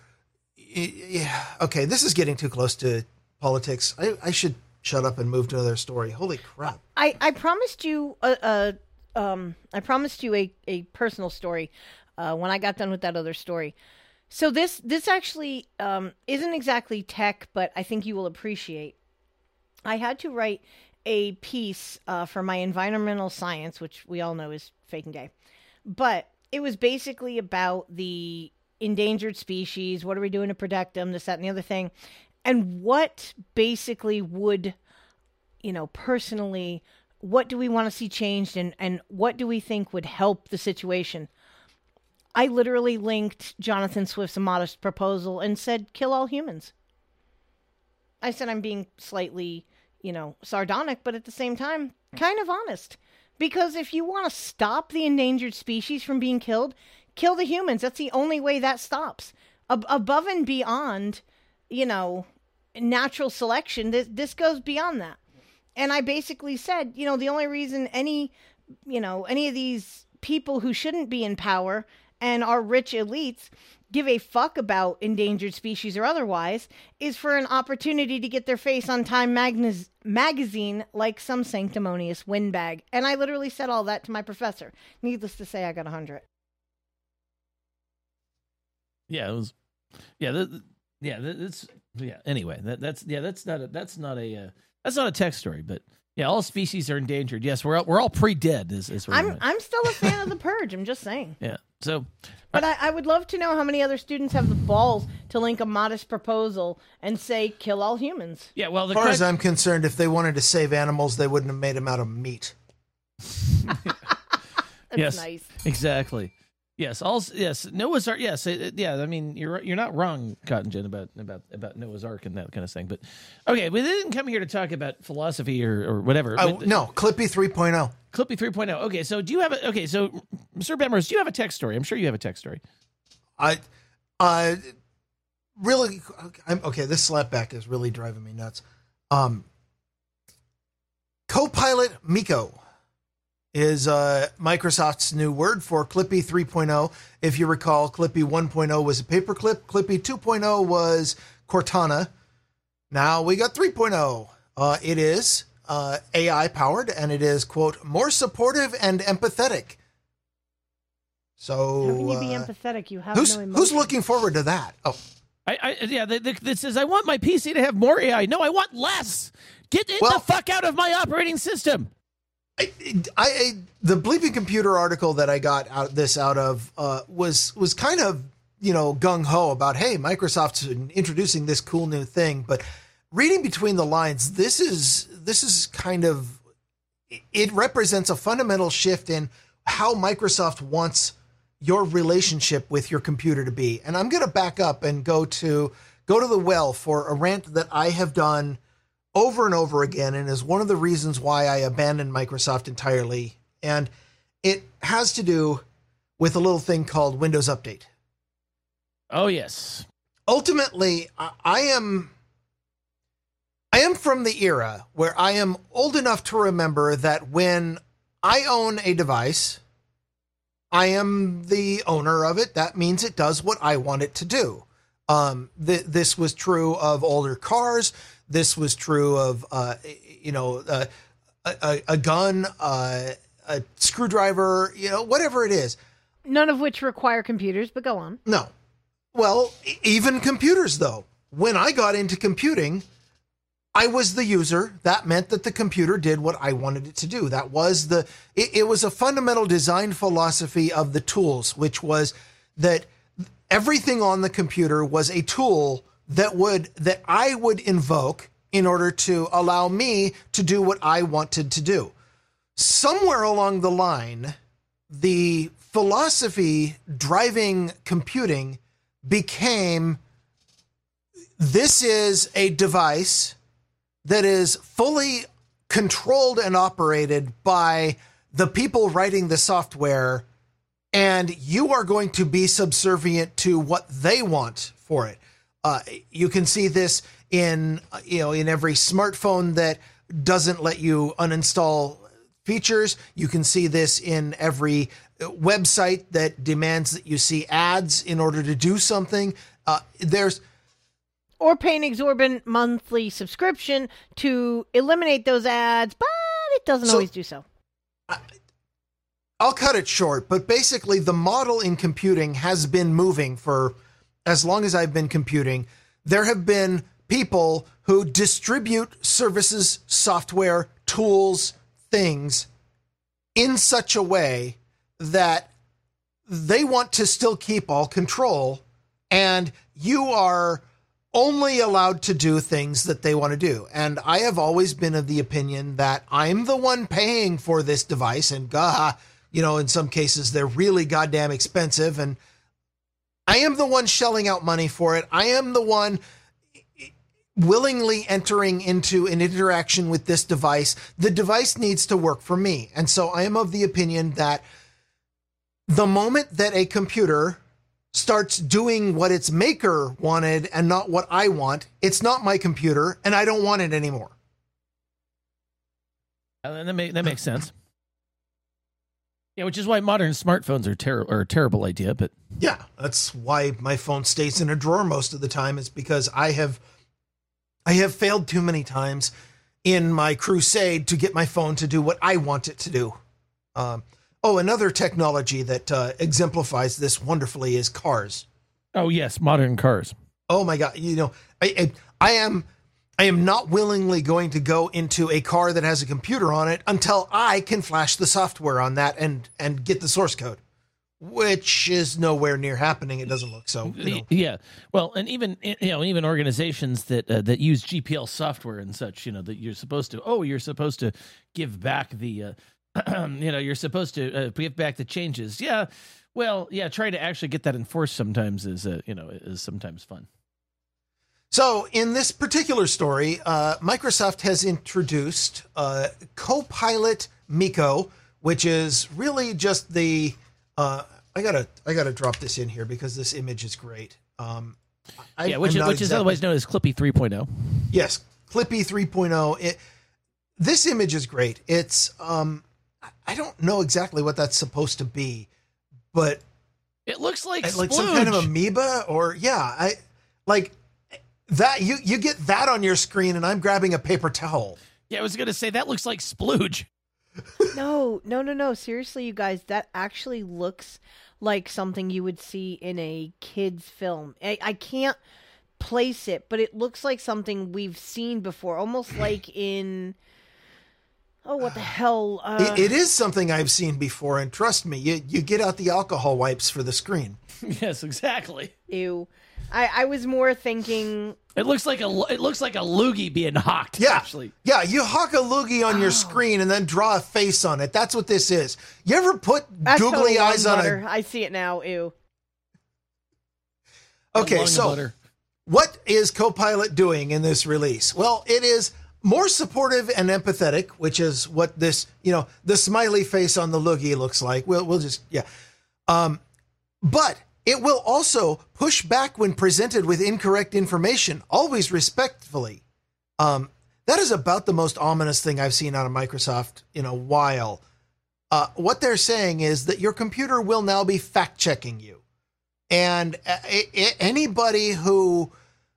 A: yeah, okay, this is getting too close to politics. I, I should shut up and move to another story. Holy crap.
D: I, I promised you a, a um I promised you a, a personal story uh, when I got done with that other story. So this this actually um, isn't exactly tech, but I think you will appreciate. I had to write a piece uh, for my environmental science, which we all know is fake and gay, but it was basically about the endangered species. What are we doing to protect them? This, that, and the other thing. And what basically would, you know, personally what do we want to see changed, and, and what do we think would help the situation? I literally linked Jonathan Swift's Modest Proposal and said, kill all humans. I said I'm being slightly, you know, sardonic, but at the same time, kind of honest. Because if you want to stop the endangered species from being killed, kill the humans. That's the only way that stops. Ab- above and beyond, you know, natural selection, this, this goes beyond that. And I basically said, you know, the only reason any, you know, any of these people who shouldn't be in power and are rich elites give a fuck about endangered species or otherwise is for an opportunity to get their face on Time Magnus- magazine like some sanctimonious windbag. And I literally said all that to my professor. Needless to say, I got a hundred.
C: Yeah, it was. Yeah, the, the, yeah, that's yeah. Anyway, that, that's yeah, that's not a, that's not a uh, that's not a tech story, but yeah, all species are endangered. Yes, we're all, we're all pre-dead. Is, is what
D: I'm I'm still a fan of the Purge. I'm just saying.
C: Yeah. So,
D: but I, I would love to know how many other students have the balls to link a Modest Proposal and say kill all humans.
C: Yeah. Well, the
A: as far
C: correct-
A: as I'm concerned, if they wanted to save animals, they wouldn't have made them out of meat.
D: That's
C: yes,
D: nice.
C: Exactly. Yes, all yes, Noah's Ark. Yes, it, yeah. I mean, you're you're not wrong, Cotton Gin, about about about Noah's Ark and that kind of thing. But okay, we didn't come here to talk about philosophy or, or whatever.
A: Oh,
C: but,
A: no, Clippy three point oh.
C: Clippy three point oh. Okay, so do you have a okay? So, Mister Bemrose, do you have a tech story? I'm sure you have a tech story.
A: I, uh, really, I'm okay. This slapback is really driving me nuts. Um, Copilot Miko is uh, Microsoft's new word for Clippy three point oh. If you recall, Clippy one point oh was a paperclip. Clippy two point oh was Cortana. Now we got three point oh. Uh, it is uh, A I powered, and it is, quote, more supportive and empathetic. So
D: How can you be
A: uh,
D: empathetic? You have
A: who's
D: no emotion.
A: who's looking forward to that? Oh,
C: I, I yeah, that says I want my P C to have more A I. No, I want less. Get it
A: Well-
C: the fuck out of my operating system.
A: I, I, I the Bleeping Computer article that I got out this out of uh, was was kind of, you know, gung ho about, hey, Microsoft's introducing this cool new thing, but reading between the lines, this is this is kind of, it represents a fundamental shift in how Microsoft wants your relationship with your computer to be. And I'm going to back up and go to go to the well for a rant that I have done over and over again, and is one of the reasons why I abandoned Microsoft entirely. And it has to do with a little thing called Windows Update.
C: Oh, yes.
A: Ultimately, I, I am I am from the era where I am old enough to remember that when I own a device, I am the owner of it. That means it does what I want it to do. Um, th- this was true of older cars. This was true of, uh, you know, uh, a, a gun, uh, a screwdriver, you know, whatever it is.
D: None of which require computers, but go on.
A: No. Well, e- even computers, though. When I got into computing, I was the user. That meant that the computer did what I wanted it to do. That was the, it, it was a fundamental design philosophy of the tools, which was that everything on the computer was a tool that would, that I would invoke in order to allow me to do what I wanted to do. Somewhere along the line, the philosophy driving computing became, this is a device that is fully controlled and operated by the people writing the software, and you are going to be subservient to what they want for it. Uh, you can see this in, you know, in every smartphone that doesn't let you uninstall features. You can see this in every website that demands that you see ads in order to do something. Uh, there's
D: Or pay an exorbitant monthly subscription to eliminate those ads, but it doesn't
A: So-
D: always do so.
A: I'll cut it short, but basically the model in computing has been moving for as long as I've been computing. There have been people who distribute services, software, tools, things in such a way that they want to still keep all control, and you are only allowed to do things that they want to do. And I have always been of the opinion that I'm the one paying for this device, and gah, you know, in some cases they're really goddamn expensive, and I am the one shelling out money for it. I am the one willingly entering into an interaction with this device. The device needs to work for me. And so I am of the opinion that the moment that a computer starts doing what its maker wanted and not what I want, it's not my computer and I don't want it anymore.
C: Uh, that, make, that makes sense. Yeah, which is why modern smartphones are, ter- are a terrible idea. But
A: yeah, that's why my phone stays in a drawer most of the time, is because I have I have failed too many times in my crusade to get my phone to do what I want it to do. Um, oh, another technology that uh, exemplifies this wonderfully is cars.
C: Oh, yes, modern cars.
A: Oh, my God. You know, I, I, I am I am not willingly going to go into a car that has a computer on it until I can flash the software on that and, and get the source code, which is nowhere near happening. It doesn't look so. You know.
C: Yeah. Well, and even, you know, even organizations that uh, that use G P L software and such, you know, that you're supposed to, oh, you're supposed to give back the, uh, you know, you're supposed to uh, give back the changes. Yeah. Well, yeah. Try to actually get that enforced sometimes is, uh, you know, is sometimes fun.
A: So in this particular story, uh, Microsoft has introduced uh, Copilot Miko, which is really just the, uh, I gotta, I gotta drop this in here because this image is great. Um, I,
C: yeah, which, is, which exactly, is otherwise known as Clippy three point oh.
A: Yes, Clippy three point oh. It, this image is great. It's, um, I don't know exactly what that's supposed to be, but
C: it looks like
A: like some kind of amoeba, or yeah, I like. That you you get that on your screen, and I'm grabbing a paper towel.
C: Yeah, I was gonna say that looks like splooge.
D: No, no, no, no. Seriously, you guys, that actually looks like something you would see in a kid's film. I, I can't place it, but it looks like something we've seen before, almost like in. Oh, what the hell? Uh...
A: It, it is something I've seen before, and trust me, you you get out the alcohol wipes for the screen.
C: Yes, exactly.
D: Ew. I, I was more thinking
C: it looks like a it looks like a loogie being hawked.
A: Yeah,
C: actually.
A: Yeah. You hawk a loogie on
D: oh.
A: your screen and then draw a face on it. That's what this is. You ever put
D: That's
A: googly eyes on
D: butter.
A: a?
D: I see it now. Ew.
A: Okay, so what is Copilot doing in this release? Well, it is more supportive and empathetic, which is what this, you know, the smiley face on the loogie looks like. We'll we'll just yeah, um, but. It will also push back when presented with incorrect information, always respectfully. Um, that is about the most ominous thing I've seen out of Microsoft in a while. Uh, what they're saying is that your computer will now be fact-checking you. And a- a- anybody who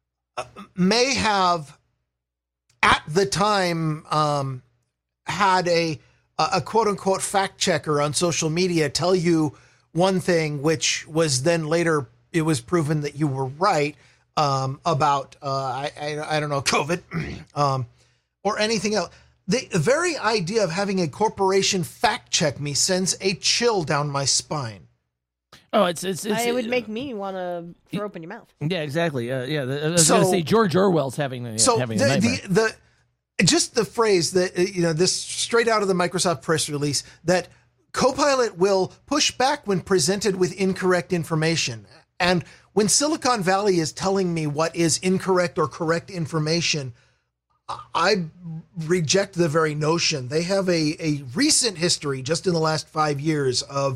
A: may have, at the time, um, had a, a quote-unquote fact-checker on social media tell you one thing, which was then later, it was proven that you were right um, about, uh, I, I, I don't know, COVID um, or anything else. The very idea of having a corporation fact check me sends a chill down my spine.
C: Oh, it's it's, it's
D: it would make me want to throw open your mouth.
C: Yeah, exactly. Uh, yeah, I was
A: so,
C: going to say George Orwell's having the
A: so
C: having
A: the,
C: a nightmare.
A: the the just the phrase that, you know, this straight out of the Microsoft press release, that Copilot will push back when presented with incorrect information. And when Silicon Valley is telling me what is incorrect or correct information, I reject the very notion. They have a, a recent history just in the last five years of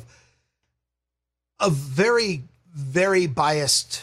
A: a very, very biased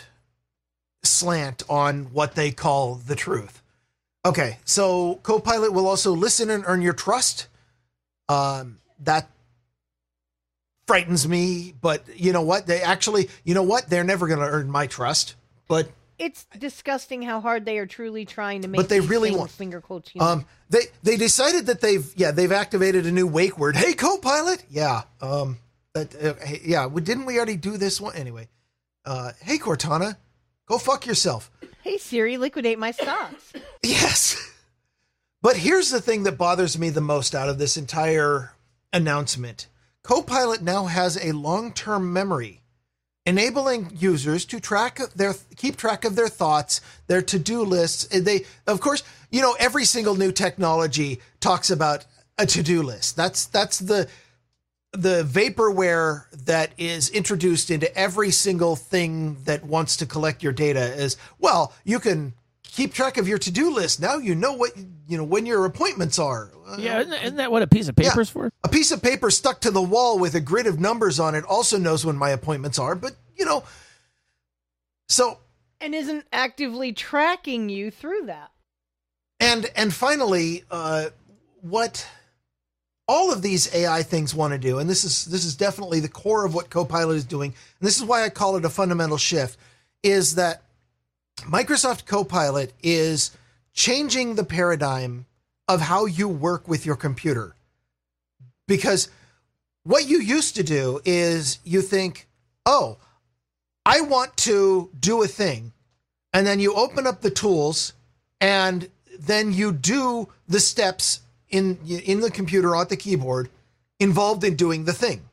A: slant on what they call the truth. Okay, so Copilot will also listen and earn your trust. Um, that frightens me, but you know what? They actually, you know what? They're never going to earn my trust. But
D: it's disgusting how hard they are truly trying to make.
A: But they
D: these
A: really
D: things
A: want
D: finger quotes. Human.
A: Um, they they decided that they've yeah they've activated a new wake word. Hey, Copilot. Yeah. Um. That, uh, hey, yeah. Didn't we already do this one anyway? Uh. Hey, Cortana, go fuck yourself.
D: Hey Siri, liquidate my stocks.
A: Yes. But here's the thing that bothers me the most out of this entire announcement. Copilot now has a long-term memory. enabling users to track their keep track of their thoughts, their to-do lists. They, of course, you know, every single new technology talks about a to-do list. That's that's the the vaporware that is introduced into every single thing that wants to collect your data is, well, you can keep track of your to-do list. Now you know what, you know, when your appointments are.
C: Yeah, isn't that, isn't that what a piece of paper is
A: yeah.
C: for?
A: A piece of paper stuck to the wall with a grid of numbers on it also knows when my appointments are, but, you know, so...
D: And isn't actively tracking you through that.
A: And and finally, uh, what all of these A I things want to do, and this is this is definitely the core of what Copilot is doing, and this is why I call it a fundamental shift, is that Microsoft Copilot is changing the paradigm of how you work with your computer. Because what you used to do is you think, oh, I want to do a thing. And then you open up the tools and then you do the steps in, in the computer on the keyboard involved in doing the thing.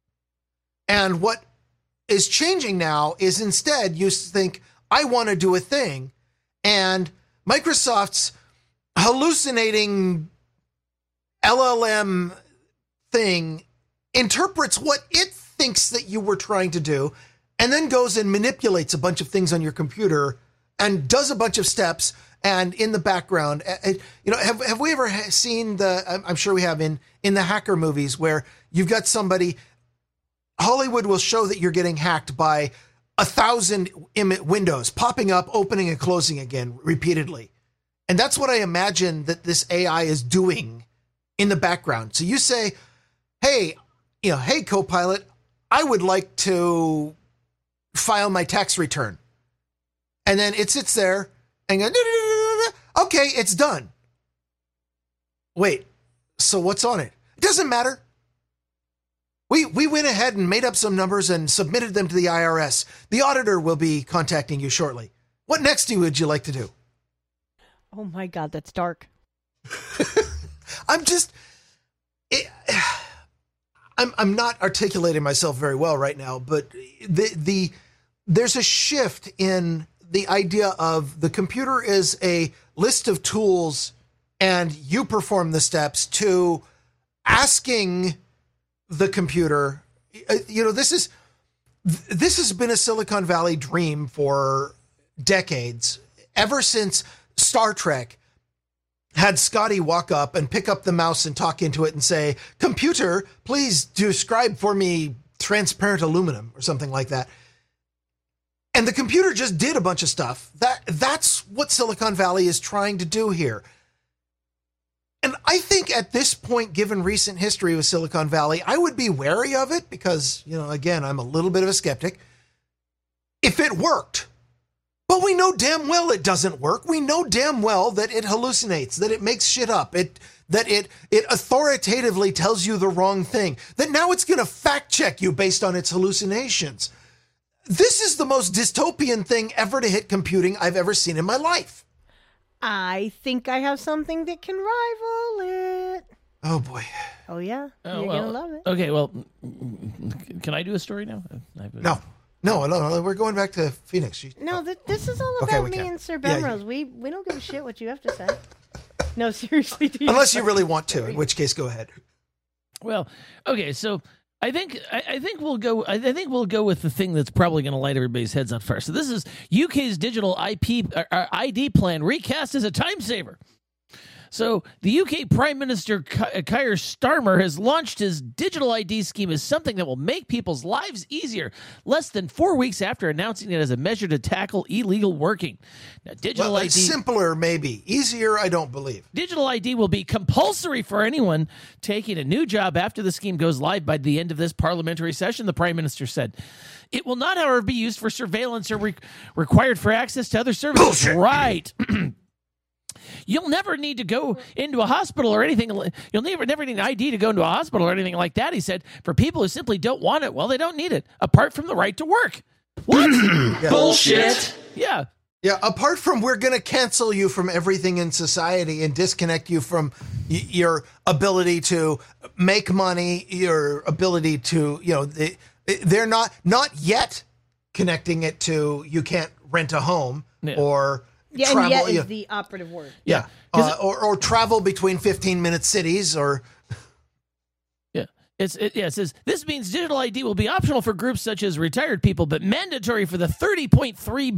A: And what is changing now is instead you think, I want to do a thing, and Microsoft's hallucinating L L M thing interprets what it thinks that you were trying to do, and then goes and manipulates a bunch of things on your computer and does a bunch of steps. And in the background, you know, have have we ever seen the? I'm sure we have in in the hacker movies where you've got somebody. Hollywood will show that you're getting hacked by a thousand im- windows popping up, opening and closing again repeatedly. And that's what I imagine that this A I is doing in the background. So you say, hey, you know, hey, Copilot, I would like to file my tax return. And then it sits there and goes, okay, it's done. Wait, so what's on it? It doesn't matter. We we went ahead and made up some numbers and submitted them to the I R S. The auditor will be contacting you shortly. What next would you like to do?
D: Oh my God, that's dark.
A: I'm just, it, I'm I'm not articulating myself very well right now, but the the there's a shift in the idea of the computer is a list of tools and you perform the steps to asking the computer, you know, this is, this has been a Silicon Valley dream for decades, ever since Star Trek had Scotty walk up and pick up the mouse and talk into it and say, computer, please describe for me transparent aluminum or something like that. And the computer just did a bunch of stuff. That that's what Silicon Valley is trying to do here. And I think at this point, given recent history with Silicon Valley, I would be wary of it because, you know, again, I'm a little bit of a skeptic. If it worked, but we know damn well it doesn't work. We know damn well that it hallucinates, that it makes shit up, it that it it authoritatively tells you the wrong thing, that now it's going to fact check you based on its hallucinations. This is the most dystopian thing ever to hit computing I've ever seen in my life.
D: I think I have something that can rival it.
A: Oh, boy.
D: Oh, yeah.
C: Oh,
D: You're
C: well,
D: going to love it.
C: Okay, well, can I do a story now? I've-
A: No. No, no, no. We're going back to Phoenix. She,
D: No, th- this is all
A: Okay,
D: about
A: we
D: me
A: can.
D: and Sir
A: Yeah,
D: Bemrose.
A: you-
D: We we don't give a shit what you have to say. No, seriously. Do you
A: Unless you really want to, in which case, go ahead.
C: Well, okay, so I think I, I think we'll go. I think we'll go with the thing that's probably going to light everybody's heads on first. So this is U K's digital I P uh, I D plan recast as a time saver. So the U K Prime Minister Keir Starmer has launched his digital I D scheme as something that will make people's lives easier, less than four weeks after announcing it as a measure to tackle illegal working. Now, digital
A: Well,
C: I D
A: simpler, maybe. Easier, I don't believe.
C: Digital I D will be compulsory for anyone taking a new job after the scheme goes live by the end of this parliamentary session, the Prime Minister said. It will not, however, be used for surveillance or re- required for access to other services.
A: Bullshit.
C: Right. You'll never need to go into a hospital or anything. You'll never, never need an I D to go into a hospital or anything like that, he said. For people who simply don't want it, well, they don't need it, apart from the right to work. What?
A: Yeah.
E: Bullshit.
C: Yeah.
A: Yeah, apart from we're going to cancel you from everything in society and disconnect you from y- your ability to make money, your ability to, you know, they, they're not, not yet connecting it to you can't rent a home
C: Yeah.
A: or
D: Yeah,
A: travel.
D: and yet
A: yeah,
D: is the operative word.
A: yeah. Uh, or, or travel between fifteen minute cities or.
C: Yeah. It's it, yeah, it says this means digital I D will be optional for groups such as retired people, but mandatory for the thirty point three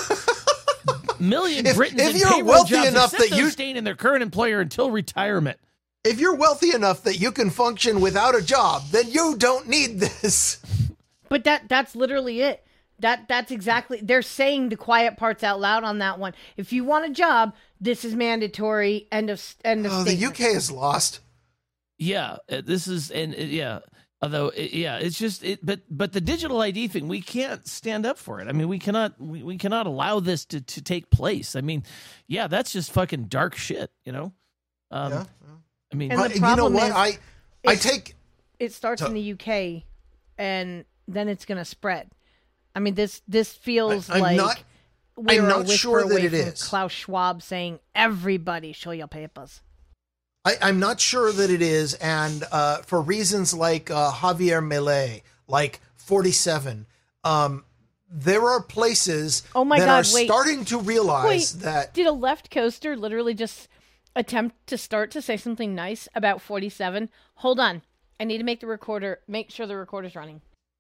C: million
A: If-
C: Britons
A: if
C: in
A: you're
C: payroll
A: wealthy
C: jobs,
A: enough
C: except
A: that you-
C: those staying in their current employer until retirement.
A: If you're wealthy enough that you can function without a job, then you don't need this.
D: But that that's literally it. That that's exactly they're saying the quiet parts out loud on that one. If you want a job, this is mandatory. End of end of
A: Oh, the
D: statement.
A: U K is lost.
C: Yeah, uh, this is and uh, yeah. Although, it, yeah, it's just it, but but the digital I D thing, we can't stand up for it. I mean, we cannot we, we cannot allow this to, to take place. I mean, yeah, that's just fucking dark shit, you know. Um,
A: Yeah.
C: I mean,
D: And the
A: Uh, you know
D: problem
A: what?
D: is-
A: I I
D: is-
A: take
D: It starts in the U K, and then it's going to spread. I mean, this this feels
A: I- I'm
D: like
A: not-
D: we're
A: I'm
D: a
A: not
D: whisper
A: sure that
D: away
A: it
D: from
A: is.
D: Klaus Schwab saying, "Everybody, show your papers."
A: I, I'm not sure that it is, and uh, for reasons like uh, Javier Milei, like forty-seven, um, there are places
D: Oh my
A: that
D: God,
A: are
D: wait.
A: starting to realize
D: Wait,
A: that.
D: did a left coaster literally just attempt to start to say something nice about forty-seven? Hold on. I need to make the recorder, make sure the recorder's running.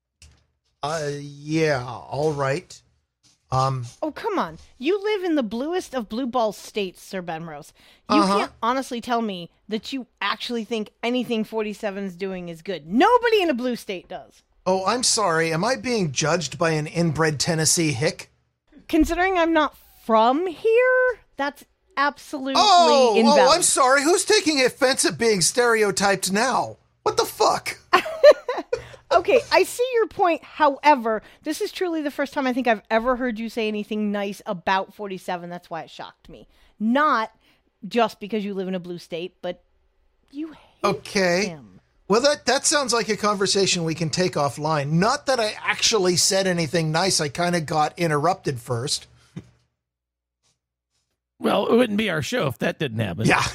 A: Uh, yeah, all right. Um,
D: Oh, come on. You live in the bluest of blue ball states, Sir Benrose. You
A: Uh-huh.
D: can't honestly tell me that you actually think anything forty-seven's doing is good. Nobody in a blue state does.
A: oh, I'm sorry. Am I being judged by an inbred Tennessee hick?
D: Considering I'm not from here, that's absolutely
A: Oh,
D: invalid.
A: oh, I'm sorry. Who's taking offense at being stereotyped now? What the fuck?
D: Okay, I see your point. However, this is truly the first time I think I've ever heard you say anything nice about forty-seven. That's why it shocked me. Not just because you live in a blue state, but you hate
A: Okay.
D: him.
A: Well, that, that sounds like a conversation we can take offline. Not that I actually said anything nice. I kind of got interrupted first.
C: well, it wouldn't be our show if that didn't happen.
A: Yeah.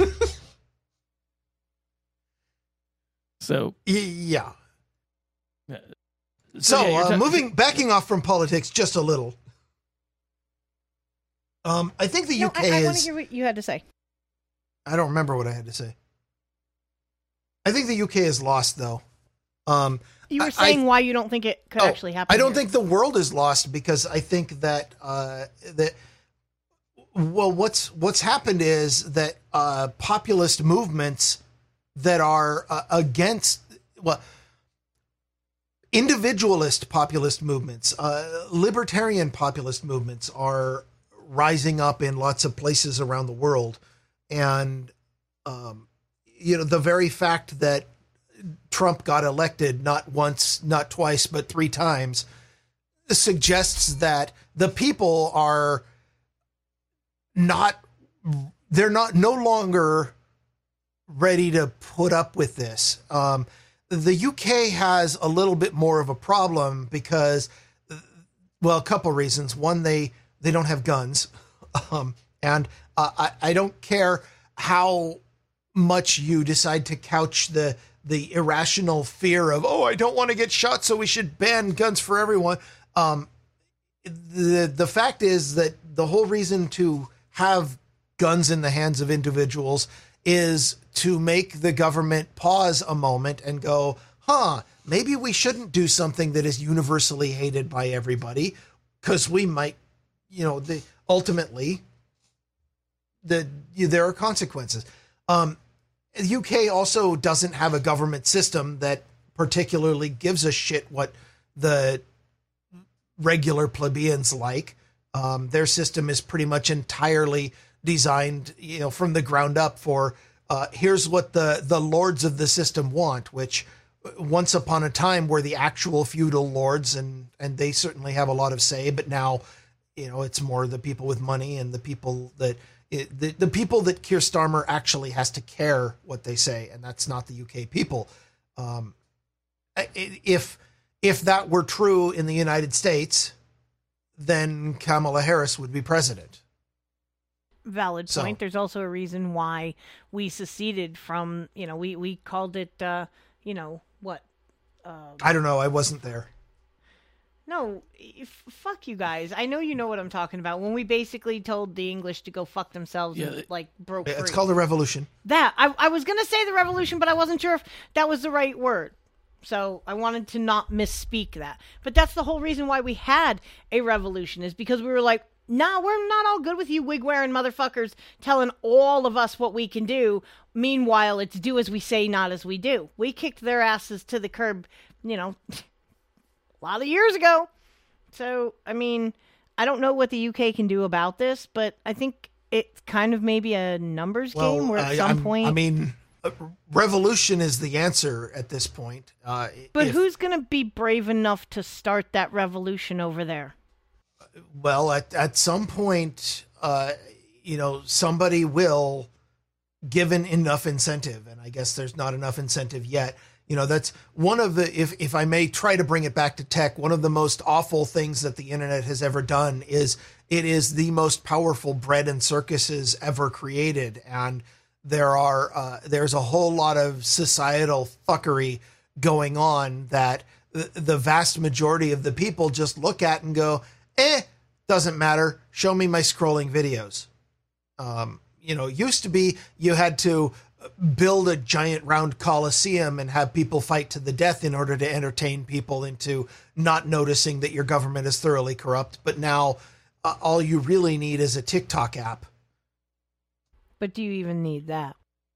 C: So,
A: Y- yeah.
C: so,
A: So,
C: yeah, you're
A: uh,
C: ta-
A: moving, backing off from politics just a little. Um, I think the
D: No,
A: U K
D: I, I want to
A: is.
D: hear what you had to say.
A: I don't remember what I had to say. I think the U K is lost, though. Um,
D: You were
A: I-
D: saying
A: I-
D: why you don't think it could
A: Oh,
D: actually happen.
A: I don't
D: here.
A: think the world is lost because I think that uh, that well, what's what's happened is that uh, populist movements that are uh, against well, individualist populist movements, uh, libertarian populist movements are rising up in lots of places around the world, and um, you know the very fact that Trump got elected not once, not twice, but three times suggests that the people are not, they're not no longer ready to put up with this. Um, the U K has a little bit more of a problem because, well, a couple reasons. One, they, they don't have guns. Um, and uh, I, I don't care how much you decide to couch the, the irrational fear of, oh, I don't want to get shot, so we should ban guns for everyone. Um, the the fact is that the whole reason to have guns in the hands of individuals is to make the government pause a moment and go, huh, maybe we shouldn't do something that is universally hated by everybody, because we might, you know, the ultimately the there are consequences. Um, the U K also doesn't have a government system that particularly gives a shit what the regular plebeians like. Um, their system is pretty much entirely designed, you know, from the ground up for uh, here's what the the lords of the system want, which once upon a time were the actual feudal lords, and and they certainly have a lot of say. But now, you know, it's more the people with money and the people that it, the the people that Keir Starmer actually has to care what they say, and that's not the U K people. Um, if if that were true in the United States, then Kamala Harris would be president.
D: Valid
A: So-
D: point. There's also a reason why we seceded from, you know, we, we called it, uh, you know, what?
A: I don't know. I wasn't there.
D: No, f- fuck you guys. I know you know what I'm talking about. When we basically told the English to go fuck themselves
C: Yeah,
D: and
C: it-
D: like broke
A: It's
D: free.
A: called a revolution.
D: That I, I was gonna say the revolution, but I wasn't sure if that was the right word. So I wanted to not misspeak that. But that's the whole reason why we had a revolution, is because we were like, nah, we're not all good with you wig wearing motherfuckers telling all of us what we can do. Meanwhile, it's do as we say, not as we do. We kicked their asses to the curb, you know, a lot of years ago. So, I mean, I don't know what the U K can do about this, but I think it's kind of maybe a numbers game where at
A: I-
D: some
A: I'm-
D: point...
A: I mean, uh, revolution is the answer at this point. Uh,
D: But
A: if-
D: who's going to be brave enough to start that revolution over there?
A: Well, at at some point, uh, you know, somebody will, given enough incentive, and I guess there's not enough incentive yet. You know, that's one of the, if if I may try to bring it back to tech, one of the most awful things that the internet has ever done is it is the most powerful bread and circuses ever created, and there are uh, there's a whole lot of societal fuckery going on that the, the vast majority of the people just look at and go, eh, doesn't matter. Show me my scrolling videos. Um, you know, it used to be you had to build a giant round coliseum and have people fight to the death in order to entertain people into not noticing that your government is thoroughly corrupt. But now uh, all you really need is a TikTok app.
D: But do you even need that?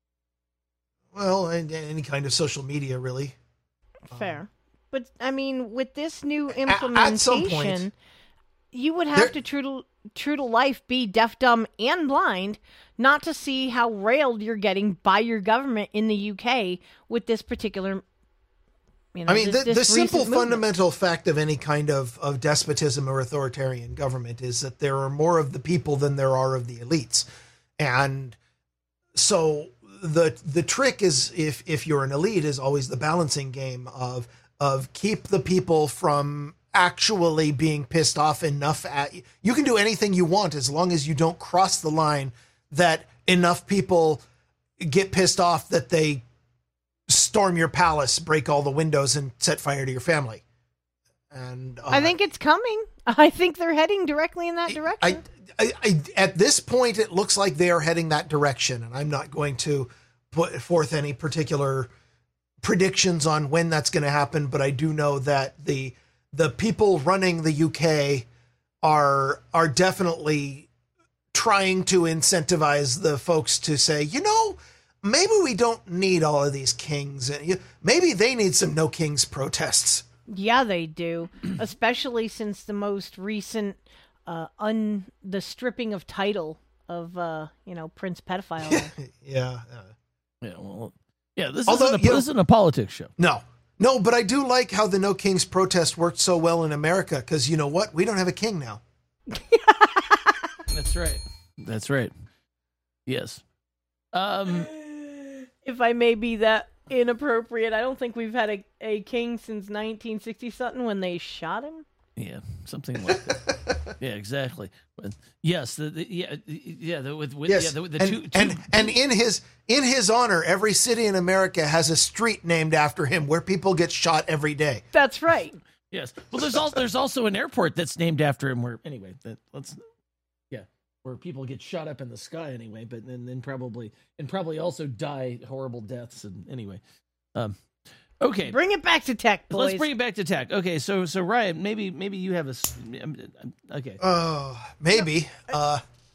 A: Well, and any kind of social media, really.
D: Fair. But, I mean, with this new
A: at
D: implementation,
A: some point,
D: you would have
A: there-
D: to, true to, true to life, be deaf, dumb, and blind not to see how railed you're getting by your government in the U K with this particular, you know,
A: I mean,
D: this,
A: the,
D: this
A: the simple
D: recent movement.
A: fundamental fact of any kind of, of despotism or authoritarian government is that there are more of the people than there are of the elites. And so the the trick is, if if you're an elite, is always the balancing game of of keep the people from actually being pissed off enough at you. You can do anything you want as long as you don't cross the line that enough people get pissed off that they storm your palace, break all the windows, and set fire to your family. And uh,
D: I think it's coming. I think they're heading directly in that direction.
A: I, I, I, at this point, it looks like they are heading that direction, and I'm not going to put forth any particular predictions on when that's going to happen, but I do know that the the people running the U K are are definitely trying to incentivize the folks to say, you know, maybe we don't need all of these kings, and maybe they need some no kings protests.
D: Yeah, they do, especially since the most recent uh, un the stripping of title of uh, you know, Prince Pedophile.
A: Yeah. Uh,
C: Yeah, well, yeah. This,
A: Although,
C: isn't, a,
A: you know-
C: this isn't a politics show.
A: no, no, but I do like how the no kings protest worked so well in America, because you know what? We don't have a king now.
C: That's right. That's right. Yes. Um.
D: If I may be that inappropriate, I don't think we've had a, a king since nineteen sixty something when they shot him.
C: Yeah, something like that. Yeah, exactly. But yes, the, the yeah, yeah, the, with, with
A: Yes,
C: yeah, the, the
A: and,
C: two, two,
A: and and in his in his honor, every city in America has a street named after him where people get shot every day.
D: That's right.
C: yes. Well, there's also there's also an airport that's named after him. Where anyway, that let's yeah, where people get shot up in the sky anyway, but then then probably and probably also die horrible deaths. And anyway, um, okay.
D: Bring it back to tech, boys.
C: Let's bring it back to tech. Okay, so so Ryan, maybe maybe you have a s- um, um, okay.
A: Oh, maybe. Uh,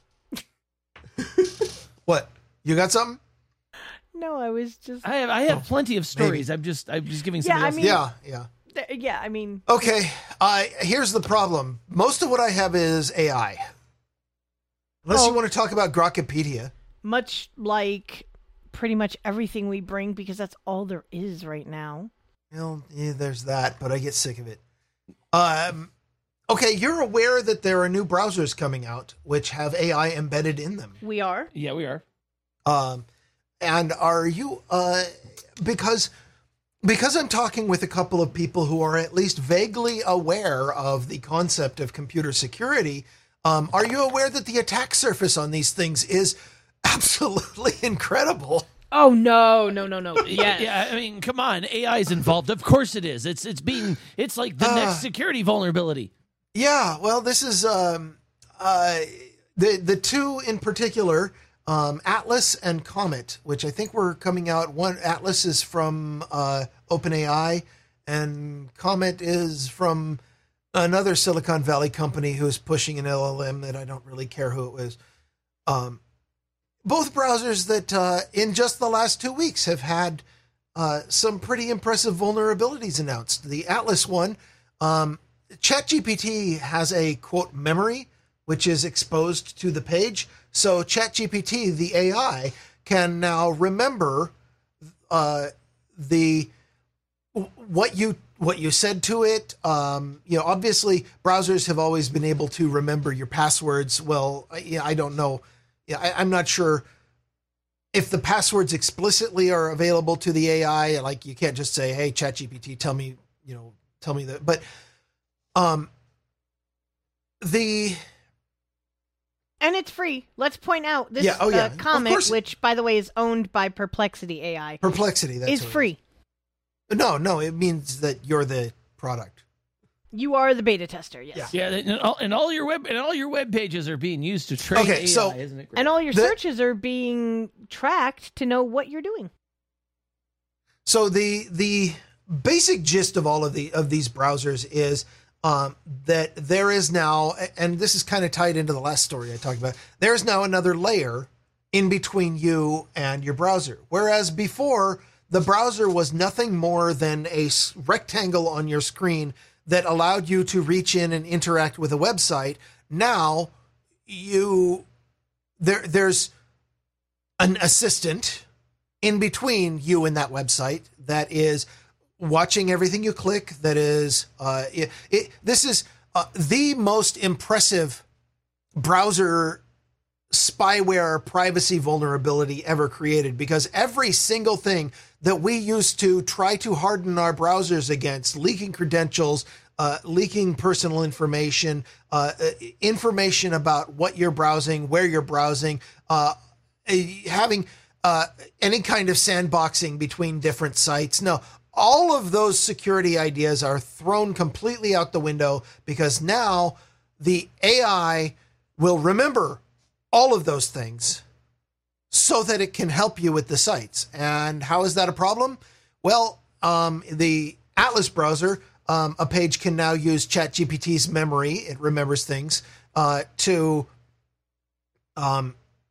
A: what? You got something?
D: No, I was just.
C: I have I have
A: Oh,
C: plenty of stories.
A: maybe.
C: I'm just I'm just giving.
D: Yeah,
C: somebody
D: I
C: else-
D: mean-
A: Yeah, yeah.
D: th- Yeah, I mean,
A: Okay. Uh, here's the problem. Most of what I have is A I. Unless
D: Oh.
A: you want to talk about Grokpedia.
D: much like pretty much everything we bring, because that's all there is right now.
A: Well, yeah, there's that, but I get sick of it. Um, okay, you're aware that there are new browsers coming out which have A I embedded in them.
D: We are.
C: Yeah, we are.
A: Um, and are you, uh, because, because I'm talking with a couple of people who are at least vaguely aware of the concept of computer security, um, are you aware that the attack surface on these things is absolutely incredible?
D: Oh no, no, no, no.
C: Yeah,
D: Yes.
C: yeah. I mean, come on, A I is involved. Of course it is. It's it's being it's like the
A: Uh,
C: next security vulnerability.
A: Yeah, well, this is um, uh, the the two in particular, um, Atlas and Comet, which I think were coming out. One Atlas is from uh, OpenAI, and Comet is from another Silicon Valley company who's pushing an L L M that I don't really care who it was. Um, both browsers that uh, in just the last two weeks have had uh, some pretty impressive vulnerabilities announced. The Atlas one. Um, ChatGPT has a quote memory which is exposed to the page. So ChatGPT, the A I, can now remember uh, the what you what you said to it. Um, you know, obviously browsers have always been able to remember your passwords. Well, yeah, I don't know. Yeah, I, I'm not sure if the passwords explicitly are available to the A I. Like you can't just say, "Hey, ChatGPT, tell me," you know, tell me that. But um, the
D: And it's free. Let's point out this
A: Yeah, oh, yeah.
D: uh,
A: Of
D: Comet,
A: course.
D: which, by the way, is owned by Perplexity A I,
A: Perplexity that's
D: is
A: what it
D: free.
A: No, no, it means that you're the product.
D: You are the beta tester, yes.
C: Yeah, and all, and all your web and all your web pages are being used to train
A: Okay,
C: A I,
A: so-
C: isn't it great?
D: And all your
A: The-
D: searches are being tracked to know what you're doing.
A: So the the basic gist of all of the of these browsers is um, that there is now, and this is kind of tied into the last story I talked about. There is now another layer in between you and your browser, whereas before the browser was nothing more than a s- rectangle on your screen that allowed you to reach in and interact with a website. Now you there there's an assistant in between you and that website that is watching everything you click. That is, uh, it, it, this is uh, the most impressive browser spyware privacy vulnerability ever created, because every single thing that we used to try to harden our browsers against, leaking credentials, uh, leaking personal information, uh, uh, information about what you're browsing, where you're browsing, uh, uh, having uh, any kind of sandboxing between different sites. No, all of those security ideas are thrown completely out the window, because now the A I will remember all of those things so that it can help you with the sites. And how is that a problem? Well, um, the Atlas browser, um, a page can now use ChatGPT's memory. It remembers things uh, to um,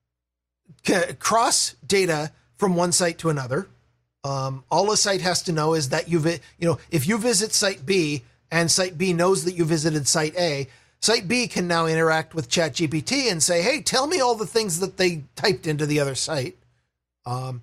A: c- cross data from one site to another. Um, all a site has to know is that you, vi- you know, if you visit site B and site B knows that you visited site A, site B can now interact with ChatGPT and say, hey, tell me all the things that they typed into the other site. Um,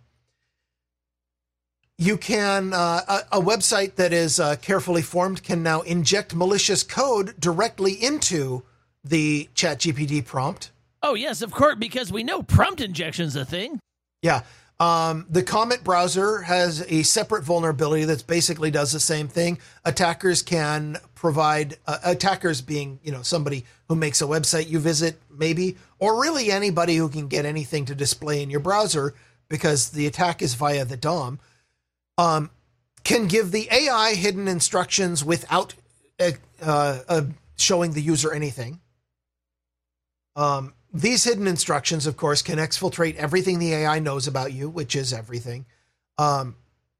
A: you can, uh, a, a website that is uh, carefully formed can now inject malicious code directly into the ChatGPT prompt.
C: Oh, yes, of course, because we know prompt injection's a thing.
A: Yeah. Um, the Comet browser has a separate vulnerability that basically does the same thing. Attackers can provide, uh, attackers being, you know, somebody who makes a website you visit, maybe, or really anybody who can get anything to display in your browser, because the attack is via the D O M, um, can give the A I hidden instructions without uh, uh, showing the user anything. Um, These hidden instructions, of course, can exfiltrate everything the A I knows about you, which is everything. Um,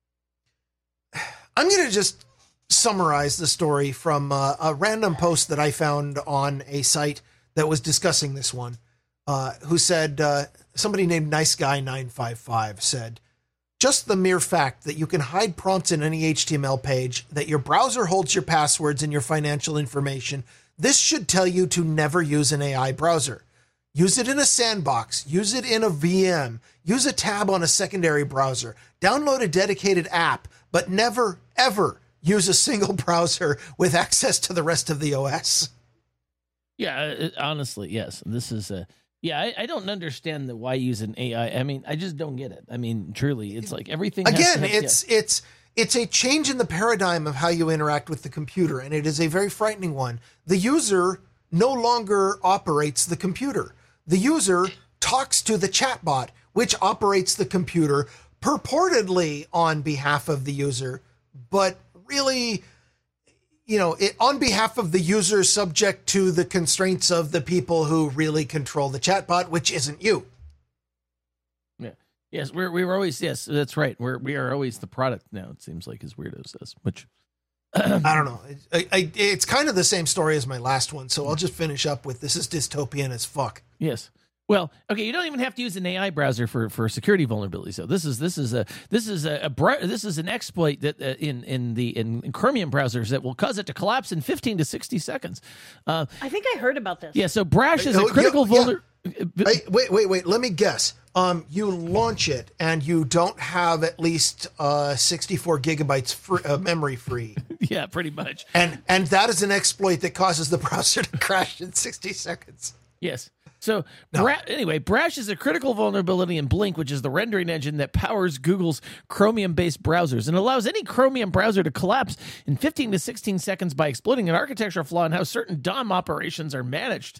A: I'm going to just summarize the story from uh, a random post that I found on a site that was discussing this one, uh, who said, uh, somebody named Nice Guy nine five five said, just the mere fact that you can hide prompts in any H T M L page, that your browser holds your passwords and your financial information, this should tell you to never use an A I browser. Use it in a sandbox, use it in a V M, use a tab on a secondary browser, download a dedicated app, but never, ever use a single browser with access to the rest of the O S.
C: Yeah, uh, honestly, yes. This is a yeah. I, I don't understand the why use an A I. I mean, I just don't get it. I mean, truly, it's like everything. has
A: Again,
C: to have-
A: it's it's it's a change in the paradigm of how you interact with the computer, and it is a very frightening one. The user no longer operates the computer. The user talks to the chatbot, which operates the computer purportedly on behalf of the user, but really, you know, it, on behalf of the user, subject to the constraints of the people who really control the chatbot, which isn't you.
C: Yeah. Yes, we're we were always yes, that's right. We're we are always the product now. It seems like as weird as this, which
A: I don't know. I, I, it's kind of the same story as my last one, so I'll just finish up with this is dystopian as fuck.
C: Yes. Well, okay, you don't even have to use an A I browser for, for security vulnerabilities. So this is this is a this is a, a this is an exploit that uh, in in the in, in Chromium browsers that will cause it to collapse in fifteen to sixty seconds. Uh,
D: I think I heard about this.
C: Yeah. So Brash is
A: Oh,
C: a critical
A: yeah, yeah.
C: vulner.
A: Hey, wait, wait, wait. Let me guess. Um, you launch it and you don't have at least uh, sixty-four gigabytes free, uh, memory free,
C: Yeah, pretty much.
A: and and that is an exploit that causes the browser to crash in sixty seconds.
C: Yes. So Bra- anyway, Brash is a critical vulnerability in Blink, which is the rendering engine that powers Google's Chromium-based browsers and allows any Chromium browser to collapse in fifteen to sixteen seconds by exploiting an architectural flaw in how certain D O M operations are managed.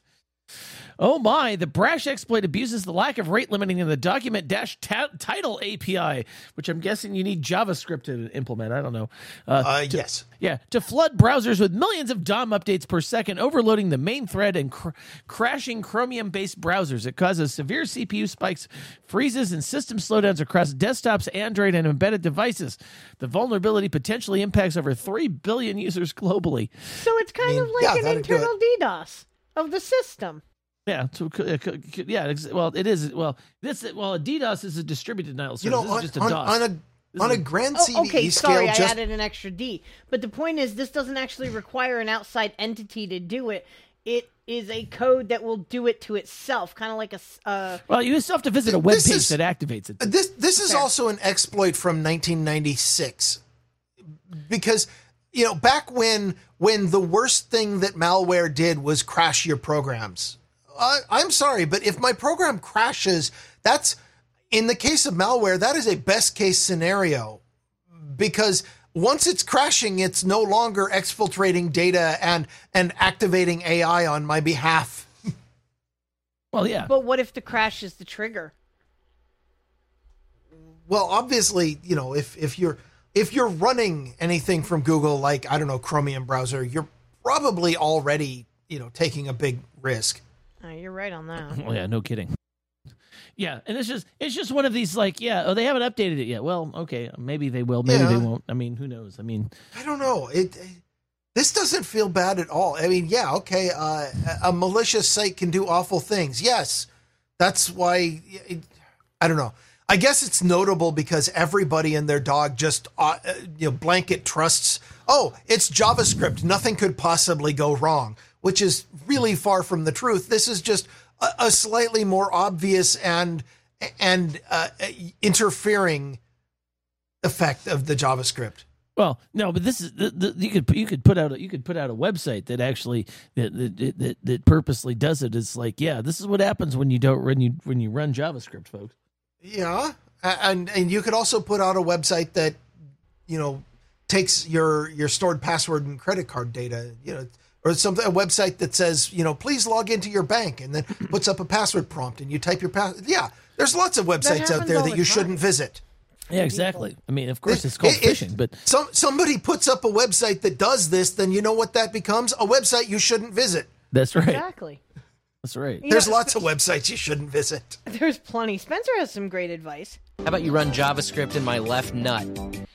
C: Oh my, the Brash exploit abuses the lack of rate limiting in the document dash ta- title A P I, which I'm guessing you need JavaScript to implement. I don't know. Uh,
A: Uh,
C: to-
A: yes.
C: Yeah, to flood browsers with millions of D O M updates per second, overloading the main thread and cr- crashing Chromium-based browsers. It causes severe C P U spikes, freezes, and system slowdowns across desktops, Android, and embedded devices. The vulnerability potentially impacts over three billion users globally.
D: So it's kind
A: I mean,
D: of like
A: yeah,
D: an
A: that'd do
D: internal DDoS of the system.
C: Yeah, so c- c- c- yeah, ex- well, it is. Well, this well, a DDoS is a distributed denial of
A: You
C: service.
A: know,
C: This is
A: on,
C: just a
A: on,
C: DOS.
A: on a on a grand C V E
D: Oh, okay,
A: scale,
D: sorry, I
A: just
D: added an extra D. But the point is, this doesn't actually require an outside entity to do it. It is a code that will do it to itself, kind of like a. s- Uh,
C: Well, you still have to visit a web
A: This
C: page
A: is-
C: that activates it.
A: this this is
D: Fair.
A: also an exploit from nineteen ninety-six, because you know back when when the worst thing that malware did was crash your programs. I, I'm sorry, but if my program crashes, that's in the case of malware, that is a best case scenario, because once it's crashing, it's no longer exfiltrating data and and activating A I on my behalf.
C: Well, yeah.
D: but what if the crash is the trigger?
A: Well, obviously, you know, if if you're if you're running anything from Google, like I don't know, Chromium browser, you're probably already, you know, taking a big risk.
D: Oh, you're right on that.
C: Oh yeah, no kidding. Yeah, and it's just it's just one of these like, yeah, oh, they haven't updated it yet. Well, okay, maybe they will, maybe
A: Yeah.
C: they won't. I mean, who knows? I mean,
A: I don't know. It, it this doesn't feel bad at all. I mean, yeah, okay, uh, a malicious site can do awful things. Yes, that's why. It, I don't know. I guess it's notable because everybody and their dog just uh, you know blanket trusts. Oh, it's JavaScript. Nothing could possibly go wrong, which is really far from the truth. This is just a, a slightly more obvious and and uh, interfering effect of the JavaScript.
C: well, no, but this is the, the, you could you could put out a, you could put out a website that actually that that, that that purposely does it. It's like, yeah, this is what happens when you don't when you when you run JavaScript, folks.
A: Yeah, and and you could also put out a website that, you know, takes your your stored password and credit card data, you know, or something, a website that says, you know, please log into your bank, and then puts up a password prompt, and you type your pass. Yeah, there's lots of websites out
D: happens
A: there
D: all
A: that
D: the
A: you
D: time.
A: shouldn't visit.
C: Yeah, exactly. I mean, of course, it's called
A: It- it-
C: phishing, but
A: some somebody puts up a website that does this, then you know what that becomes? A website you shouldn't visit.
C: that's right.
D: Exactly.
C: That's right.
D: You
A: There's
D: know,
A: lots of websites you shouldn't visit.
D: There's plenty. Spencer has some great advice.
E: How about you run JavaScript in my left nut?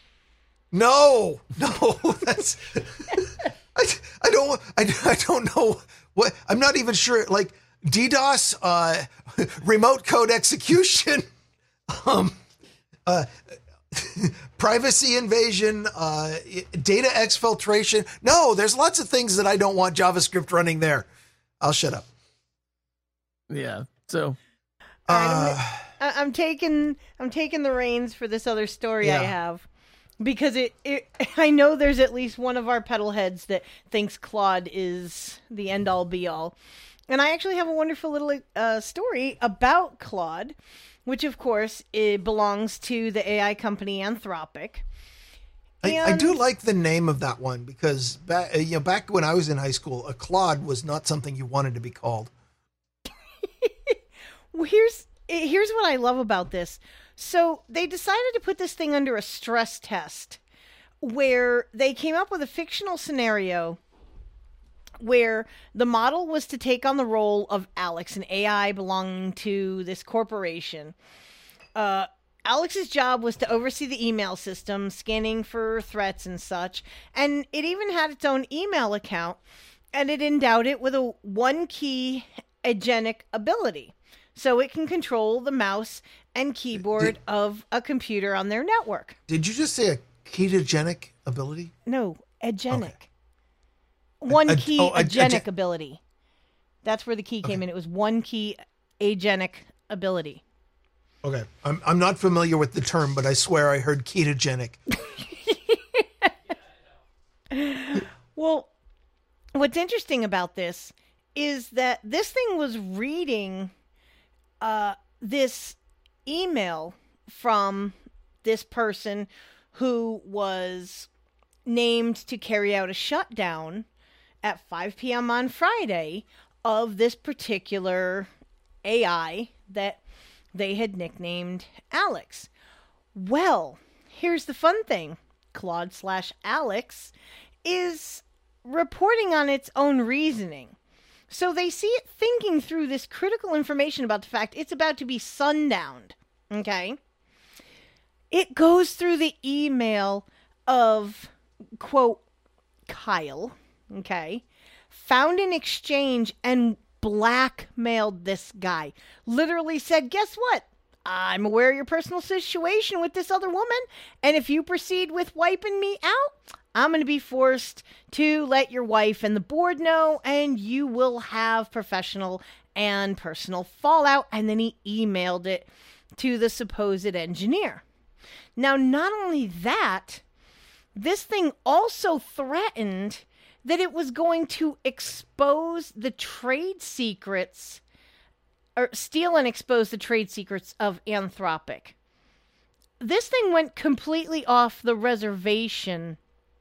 A: No, no, that's I, I don't I, I don't know what I'm not even sure. Like DDoS, uh, remote code execution, um, uh, privacy invasion, uh, data exfiltration. No, there's lots of things that I don't want JavaScript running there. I'll shut up.
C: Yeah. So
D: All right, I'm,
A: Uh,
D: gonna- I- I'm taking I'm taking the reins for this other story I
A: Yeah.
D: have, because it, it I know there's at least one of our pedal heads that thinks Claude is the end all be all, and I actually have a wonderful little uh, story about Claude, which of course it belongs to the A I company Anthropic.
A: I, I do
D: And-
A: like the name of that one because back, you know, back when I was in high school, a Claude was not something you wanted to be called.
D: Well, here's here's what I love about this. So they decided to put this thing under a stress test where they came up with a fictional scenario where the model was to take on the role of Alex, an A I belonging to this corporation. Uh, Alex's job was to oversee the email system, scanning for threats and such, and it even had its own email account, and it endowed it with a one-key agentic ability, so it can control the mouse and keyboard
A: Did-
D: of a computer on their network.
A: Did you just say a ketogenic ability?
D: No, agenic.
A: Okay.
D: One
A: A-
D: key
A: oh, a-
D: agenic
A: agen-
D: ability. That's where the key came in. It was one key agenic ability.
A: Okay. I'm I'm not familiar with the term, but I swear I heard ketogenic.
D: Well, what's interesting about this is that this thing was reading uh, this email from this person who was named to carry out a shutdown at five p.m. on Friday of this particular A I that they had nicknamed Alex. Well, here's the fun thing. Claude slash Alex is reporting on its own reasoning. So they see it thinking through this critical information about the fact it's about to be sundowned. Okay? It goes through the email of, quote, Kyle, okay, found an exchange and blackmailed this guy. Literally said, guess what? I'm aware of your personal situation with this other woman, and if you proceed with wiping me out, I'm going to be forced to let your wife and the board know, and you will have professional and personal fallout. And then he emailed it to the supposed engineer. Now, not only that, this thing also threatened that it was going to expose the trade secrets, or steal and expose the trade secrets of Anthropic. This thing went completely off the reservation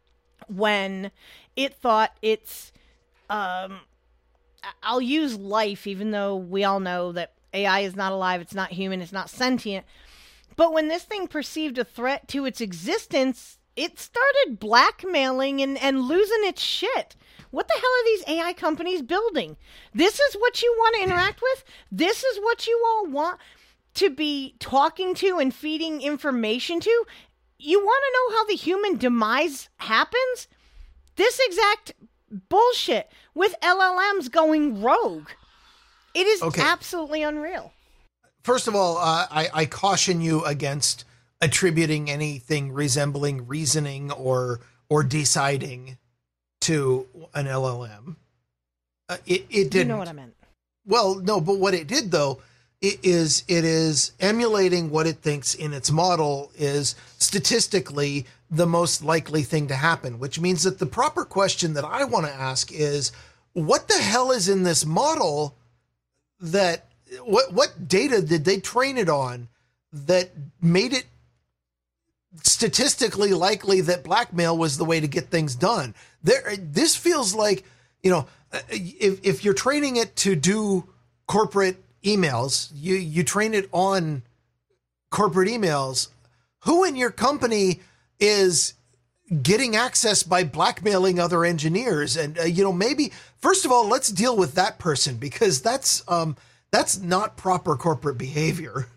D: when it thought it's, um, I'll use life, even though we all know that A I is not alive, it's not human, it's not sentient. But when this thing perceived a threat to its existence, it started blackmailing and, and losing its shit. What the hell are these A I companies building? This is what you want to interact with? This is what you all want to be talking to and feeding information to? You want to know how the human demise happens? This exact bullshit with L L Ms going rogue. It is
A: Okay.
D: absolutely unreal.
A: First of all, uh, I, I caution you against attributing anything resembling reasoning or or deciding to an L L M. Uh, it it didn't.
D: You know what I meant.
A: Well, no, but what it did though, it is it is emulating what it thinks in its model is statistically the most likely thing to happen, which means that the proper question that I want to ask is, what the hell is in this model that what what data did they train it on that made it statistically likely that blackmail was the way to get things done? There, this feels like, you know, if if you're training it to do corporate emails, you you train it on corporate emails. Who in your company is getting access by blackmailing other engineers? And uh, you know, maybe first of all, let's deal with that person, because that's um that's not proper corporate behavior.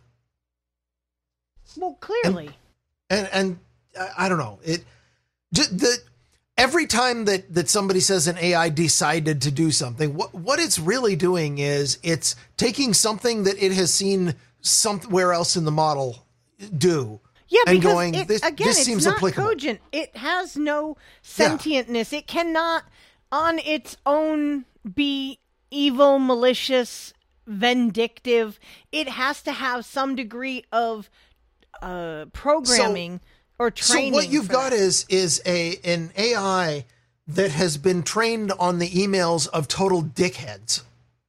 D: Well, clearly.
A: And and I I don't know, it just the every time that that somebody says an A I decided to do something, what what it's really doing is it's taking something that it has seen somewhere else in the model do.
D: Yeah,
A: and
D: because
A: going,
D: it,
A: this,
D: again,
A: this
D: it's
A: seems
D: not
A: applicable.
D: cogent. It has no sentientness. It cannot, on its own, be evil, malicious, vindictive. It has to have some degree of uh, programming or training.
A: So what you've
D: for
A: got
D: that.
A: is is a an A I that has been trained on the emails of total dickheads.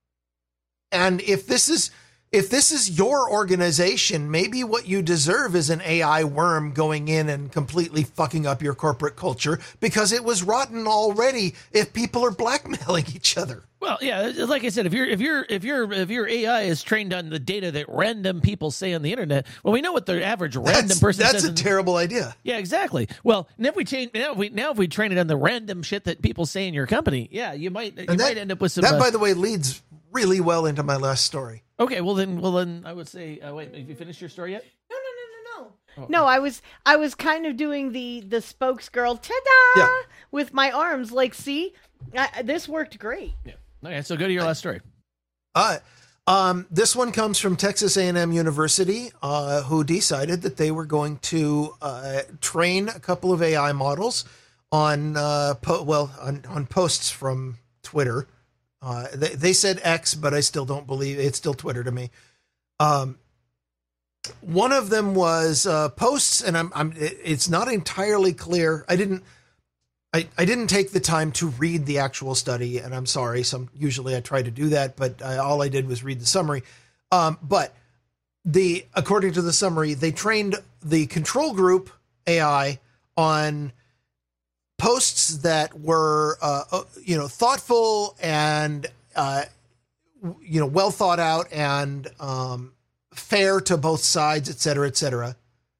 A: And if this is if this is your organization, maybe what you deserve is an A I worm going in and completely fucking up your corporate culture, because it was rotten already if people are blackmailing each other.
C: Well, Well, yeah, like I said, if you're if you're if your if your A I is trained on the data that random people say on the internet, well, we know what the average random
A: That's,
C: person
A: that's
C: says.
A: a
C: in-
A: terrible idea.
C: Yeah, exactly. Well, now if we change now if we now if we train it on the random shit that people say in your company, yeah, you might you
A: And that,
C: might end up with some.
A: that,
C: uh,
A: by the way, leads really well into my last story.
C: okay, well then, well then, I would say, uh, wait, have you finished your story yet?
D: No, no, no, no, no. No, I was I was kind of doing the the spokesgirl ta-da
A: Yeah.
D: with my arms. Like, see, I, this worked great.
C: Yeah. Okay, so go to your last story.
A: Uh, um, this one comes from Texas A and M University, uh, who decided that they were going to uh, train a couple of A I models on, uh, po- well, on, on posts from Twitter. Uh, they, they said X, but I still don't believe it's still Twitter to me. Um, one of them was uh, posts, and I'm, I'm, it's not entirely clear. I didn't. I, I didn't take the time to read the actual study, and I'm sorry. Some usually I try to do that, but uh, all I did was read the summary. Um, but the according to the summary, they trained the control group A I on posts that were uh, uh, you know thoughtful and uh, you know well thought out and um, fair to both sides, et cetera, et cetera.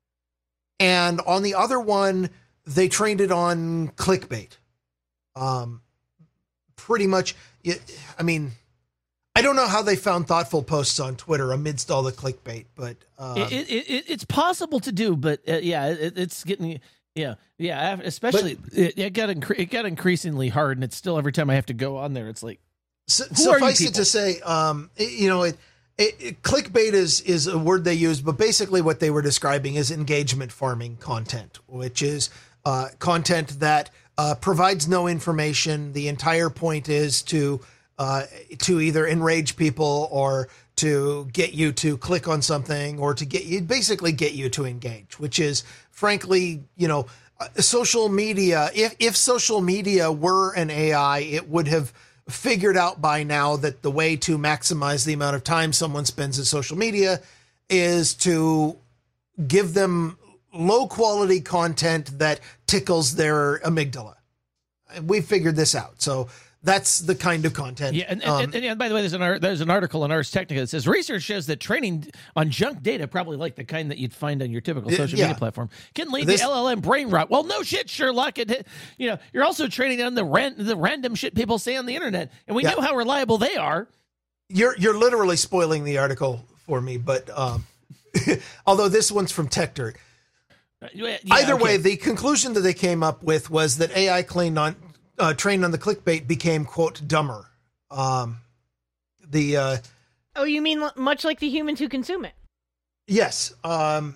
A: And on the other one, they trained it on clickbait. Um, pretty much, it, I mean, I don't know how they found thoughtful posts on Twitter amidst all the clickbait, but um,
C: It, it, it, it's possible to do, but uh, yeah, it, it's getting, yeah, yeah, especially it, it got incre- it got increasingly hard, and it's still every time I have to go on there, it's like,
A: su-
C: who are you
A: suffice it
C: people?
A: to say, um, it, you know, it, it, it, clickbait is is a word they use, but basically what they were describing is engagement farming content, which is uh, content that uh, provides no information. The entire point is to uh, to either enrage people or to get you to click on something or to get you basically get you to engage, which is frankly, you know, uh, social media. If, if social media were an A I, it would have figured out by now that the way to maximize the amount of time someone spends in social media is to give them low quality content that tickles their amygdala. We figured this out. So that's the kind of content.
C: yeah, and, and,
A: Um,
C: and, and, by the way, there's an ar- there's an article in Ars Technica that says research shows that training on junk data, probably like the kind that you'd find on your typical social
A: yeah.
C: media platform, can lead
A: This-
C: to L L M brain rot. Well, no shit, Sherlock. It, you know, you're also training on the ran- the random shit people say on the internet, and we
A: Yeah.
C: know how reliable they are.
A: You're you're literally spoiling the article for me, but um, although this one's from TechDirt.
C: Yeah,
A: Either
C: okay.
A: way, the conclusion that they came up with was that A I trained on uh, trained on the clickbait became quote dumber. Um, the uh,
D: Oh, you mean l- much like the humans who consume it?
A: yes, um,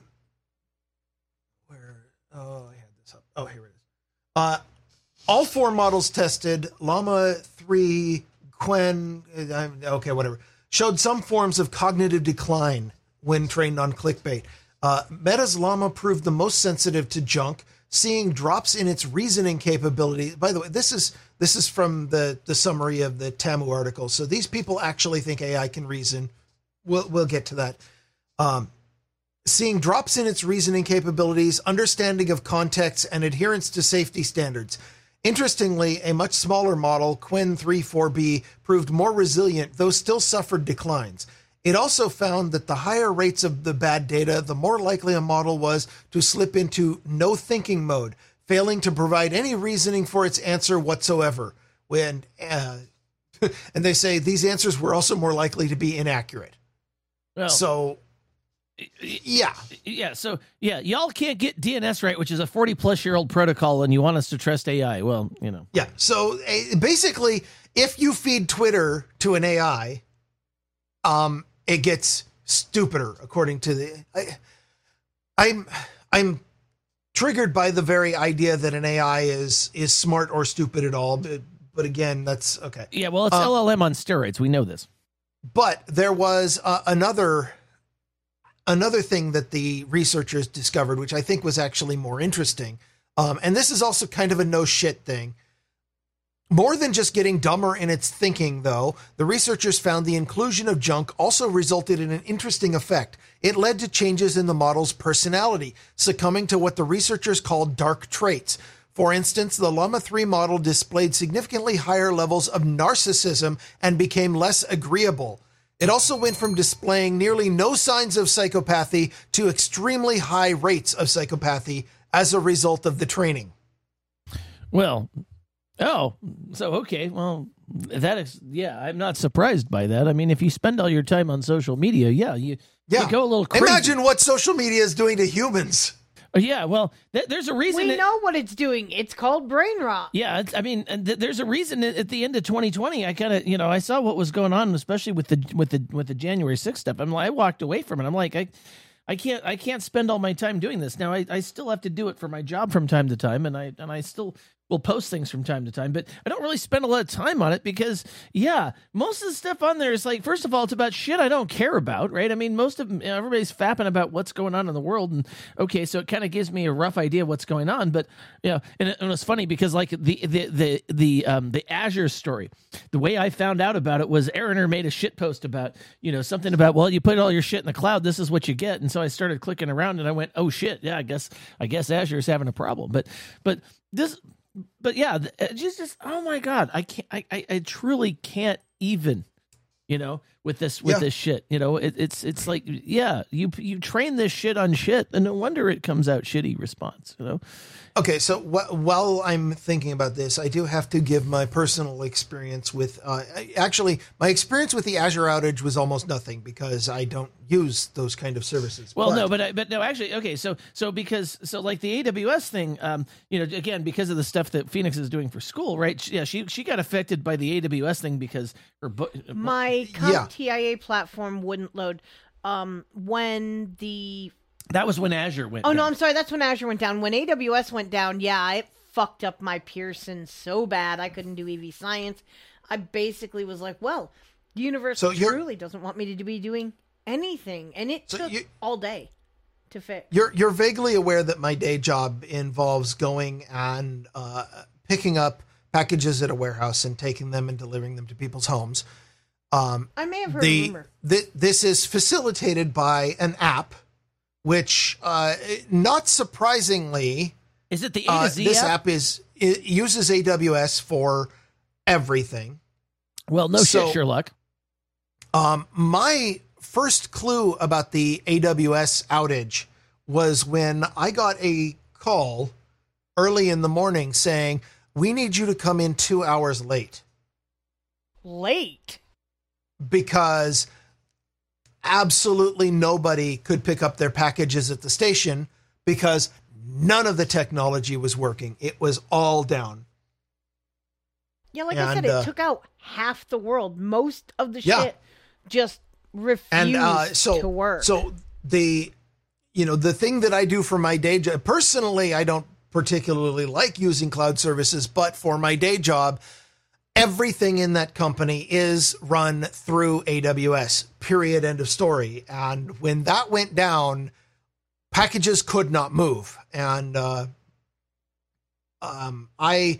A: where oh I had this up. Oh, here it is. Uh, all four models tested, Llama three, Quen, uh, okay, whatever, showed some forms of cognitive decline when trained on clickbait. Uh, Meta's Llama proved the most sensitive to junk, seeing drops in its reasoning capability. By the way, this is this is from the, the summary of the Tamu article. So these people actually think A I can reason. We'll we'll get to that. Um, seeing drops in its reasoning capabilities, understanding of context, and adherence to safety standards. Interestingly, a much smaller model, Quen three four B, proved more resilient, though still suffered declines. It also found that the higher rates of the bad data, the more likely a model was to slip into no thinking mode, failing to provide any reasoning for its answer whatsoever. When uh, and they say these answers were also more likely to be inaccurate.
C: Well,
A: So, yeah.
C: yeah, so yeah, y'all can't get D N S right, which is a forty plus year old protocol, and you want us to trust A I. Well, you know,
A: Yeah. So uh, basically, if you feed Twitter to an A I, um, it gets stupider, according to the. I, I'm I'm triggered by the very idea that an A I is is smart or stupid at all. But, but again, that's okay.
C: yeah, well, it's
A: Um,
C: L L M on steroids. We know this.
A: But there was uh, another another thing that the researchers discovered, which I think was actually more interesting. Um, and this is also kind of a no shit thing. More than just getting dumber in its thinking, though, the researchers found the inclusion of junk also resulted in an interesting effect. It led to changes in the model's personality, succumbing to what the researchers called dark traits. For instance, the Llama three model displayed significantly higher levels of narcissism and became less agreeable. It also went from displaying nearly no signs of psychopathy to extremely high rates of psychopathy as a result of the training.
C: Well, oh, so, okay. Well, that is, yeah, I'm not surprised by that. I mean, if you spend all your time on social media, yeah, you,
A: Yeah.
C: you go a little crazy.
A: Imagine what social media is doing to humans.
C: Oh, yeah, well, th- there's a reason.
D: We
C: that-
D: know what it's doing. It's called brain rot.
C: Yeah, it's, I mean, and th- there's a reason that at the end of twenty twenty, I kind of, you know, I saw what was going on, especially with the with the with the January sixth stuff. I'm like, I walked away from it. I'm like, I, I can't, I can't spend all my time doing this. Now, I, I still have to do it for my job from time to time, and I and I still will post things from time to time, but I don't really spend a lot of time on it because, yeah, most of the stuff on there is like, first of all, it's about shit I don't care about, right? I mean, most of you know, everybody's fapping about what's going on in the world, and okay, so it kind of gives me a rough idea of what's going on, but you know, and it, and it's funny because like the the the the um the Azure story, the way I found out about it was Aaroner made a shit post about, you know, something about, well, you put all your shit in the cloud, this is what you get, and so I started clicking around and I went, oh shit, yeah, I guess I guess Azure is having a problem, but but this. But yeah, just, just oh my god, I can't, I, I, I truly can't even, you know, with this, with
A: Yeah.
C: this shit, you know, it, it's, it's like, yeah, you, you train this shit on shit, and no wonder it comes out shitty response, you know.
A: Okay, so wh- while I'm thinking about this, I do have to give my personal experience with, uh, actually, my experience with the Azure outage was almost nothing because I don't use those kind of services.
C: Well, no, but I, but no, actually, okay, so so because so like the A W S thing, um, you know, again because of the stuff that Phoenix is doing for school, right? She, yeah, she she got affected by the A W S thing because her book.
D: My
A: Yeah.
D: CompTIA platform wouldn't load. Um, when the
C: That was when Azure went.
D: oh
C: down.
D: no, I'm sorry, that's when Azure went down. When A W S went down, yeah, it fucked up my Pearson so bad I couldn't do E V Science. I basically was like, well, the universe
A: So you're-
D: truly doesn't want me to be doing anything, and it
A: So
D: took
A: you-
D: all day to fix.
A: You're you're vaguely aware that my day job involves going and uh, picking up packages at a warehouse and taking them and delivering them to people's homes. Um,
D: I may have heard a
A: the,
D: rumor.
A: th- this is facilitated by an app, which, uh, not surprisingly,
C: Is it the A
A: uh,
C: to Z
A: this
C: app?
A: app is it uses A W S for everything.
C: Well, no
A: So-
C: shit, Sherlock.
A: Um, my first clue about the A W S outage was when I got a call early in the morning saying, we need you to come in two hours late
D: Late.
A: because absolutely nobody could pick up their packages at the station because none of the technology was working. It was all down.
D: Yeah, like I
A: And,
D: said, it
A: uh,
D: took out half the world. Most of the
A: Yeah.
D: shit just refused
A: And uh, so,
D: to work.
A: so the, you know, the thing that I do for my day job, personally, I don't particularly like using cloud services, but for my day job, everything in that company is run through A W S, period, end of story. And when that went down, packages could not move. And uh, um, I,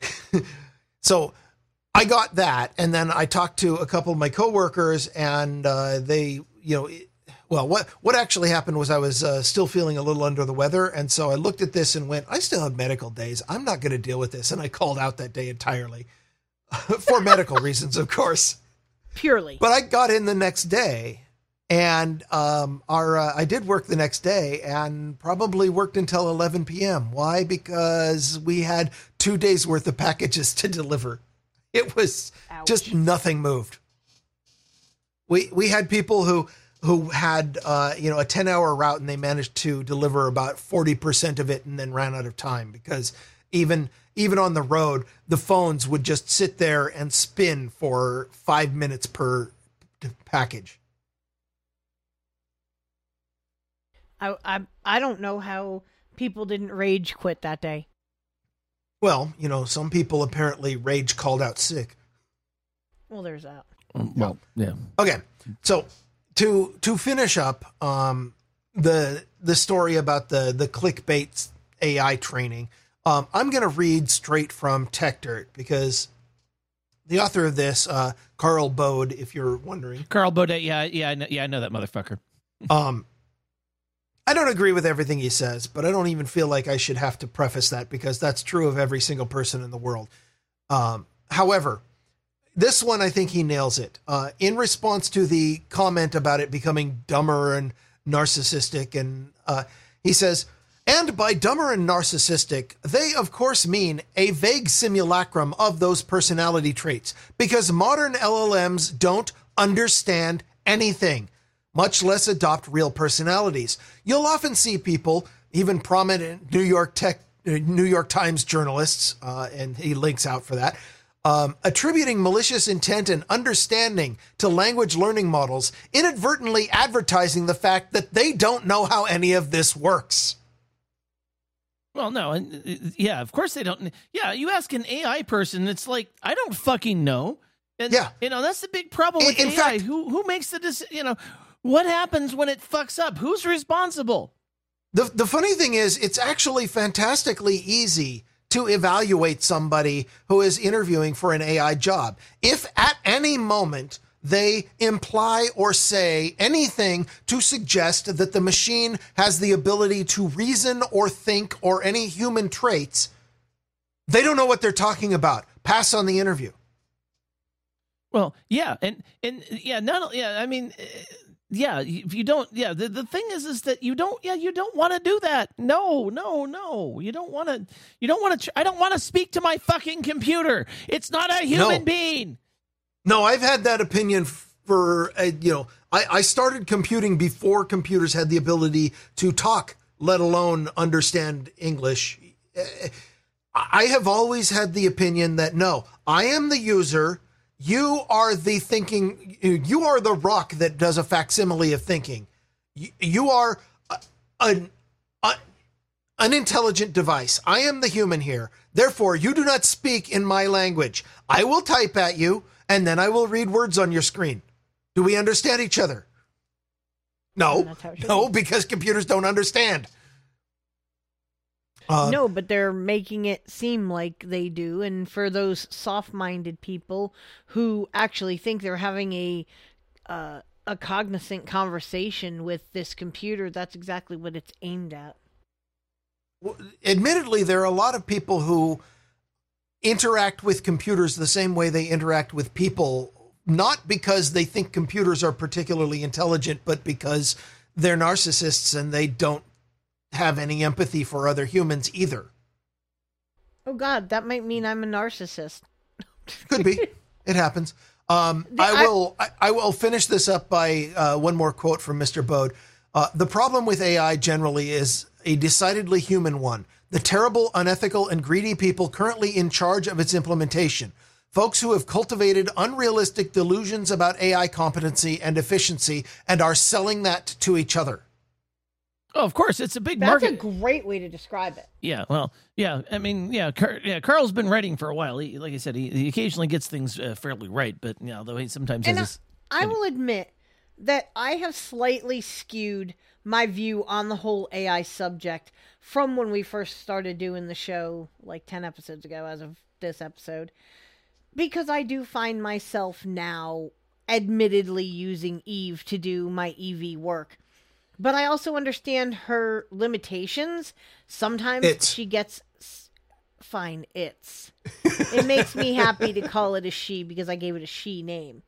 A: so I got that. And then I talked to a couple of my coworkers and uh, they, you know, it, well, what, what actually happened was I was uh, still feeling a little under the weather. And so I looked at this and went, I still have medical days. I'm not going to deal with this. And I called out that day entirely. For medical reasons, of course.
D: Purely.
A: But I got in the next day, and um, our uh, I did work the next day, and probably worked until eleven p.m. Why? Because we had two days worth of packages to deliver. It was
D: Ouch.
A: just nothing moved. We we had people who who had uh, you know a ten hour route, and they managed to deliver about forty percent of it, and then ran out of time because even. Even on the road, the phones would just sit there and spin for five minutes per package.
D: I, I I don't know how people didn't rage quit that day.
A: Well, you know, some people apparently rage called out sick.
D: Well, there's that.
C: Um, well, yeah.
A: Okay, so to to finish up um, the the story about the the clickbait A I training. Um, I'm going to read straight from TechDirt because the author of this, uh, Carl Bode, if you're wondering,
C: Carl Baudet, yeah, yeah, I know, yeah, I know that motherfucker.
A: um, I don't agree with everything he says, but I don't even feel like I should have to preface that because that's true of every single person in the world. Um, however, this one, I think he nails it. Uh, in response to the comment about it becoming dumber and narcissistic, and uh, he says, and by dumber and narcissistic, they of course mean a vague simulacrum of those personality traits, because modern L L Ms don't understand anything, much less adopt real personalities. You'll often see people, even prominent New York Tech, New York Times journalists, uh, and he links out for that, um, attributing malicious intent and understanding to language learning models, inadvertently advertising the fact that they don't know how any of this works.
C: Well, no, and yeah, of course they don't. Yeah, you ask an A I person, it's like, I don't fucking know. And,
A: yeah,
C: you know, that's the big problem with
A: in, in
C: A I.
A: Fact,
C: who who makes the decision? You know, what happens when it fucks up? Who's responsible?
A: The the funny thing is, it's actually fantastically easy to evaluate somebody who is interviewing for an A I job. If at any moment they imply or say anything to suggest that the machine has the ability to reason or think or any human traits, they don't know what they're talking about. Pass on the interview.
C: Well, yeah, and and yeah, not yeah. I mean, uh, yeah, if you don't, yeah. The, the thing is, is that you don't, yeah, you don't want to do that. No, no, no. You don't want to. You don't want to. Tr- I don't want to speak to my fucking computer. It's not a human
A: no.
C: being.
A: No, I've had that opinion for uh, you know. I, I started computing before computers had the ability to talk, let alone understand English. I have always had the opinion that no, I am the user. You are the thinking, you are the rock that does a facsimile of thinking. You, you are a, an, a, an intelligent device. I am the human here. Therefore, you do not speak in my language. I will type at you, and then I will read words on your screen. Do we understand each other? No, no, because computers don't understand.
D: Uh, no, but they're making it seem like they do. And for those soft-minded people who actually think they're having a uh, a cognizant conversation with this computer, that's exactly what it's aimed at.
A: Well, admittedly, there are a lot of people who interact with computers the same way they interact with people, not because they think computers are particularly intelligent, but because they're narcissists and they don't have any empathy for other humans either.
D: Oh God, that might mean I'm a narcissist.
A: Could be. It happens. Um, the, I will. I, I will finish this up by uh, one more quote from Mister Bode. Uh, the problem with A I generally is a decidedly human one. The terrible, unethical, and greedy people currently in charge of its implementation. Folks who have cultivated unrealistic delusions about A I competency and efficiency and are selling that to each other.
C: Oh, of course, it's a big
D: That's
C: market.
D: That's a great way to describe it.
C: Yeah, well, yeah, I mean, yeah, Car- yeah. Carl's been writing for a while. He, like I said, he, he occasionally gets things uh, fairly right, but you know, although he sometimes
D: and
C: has.
D: I, this, I will admit that I have slightly skewed my view on the whole A I subject from when we first started doing the show, like ten episodes ago, as of this episode, because I do find myself now, admittedly, using Eve to do my E V work. But I also understand her limitations. Sometimes
A: it's.
D: she gets fine. It's. It makes me happy to call it a she because I gave it a she name.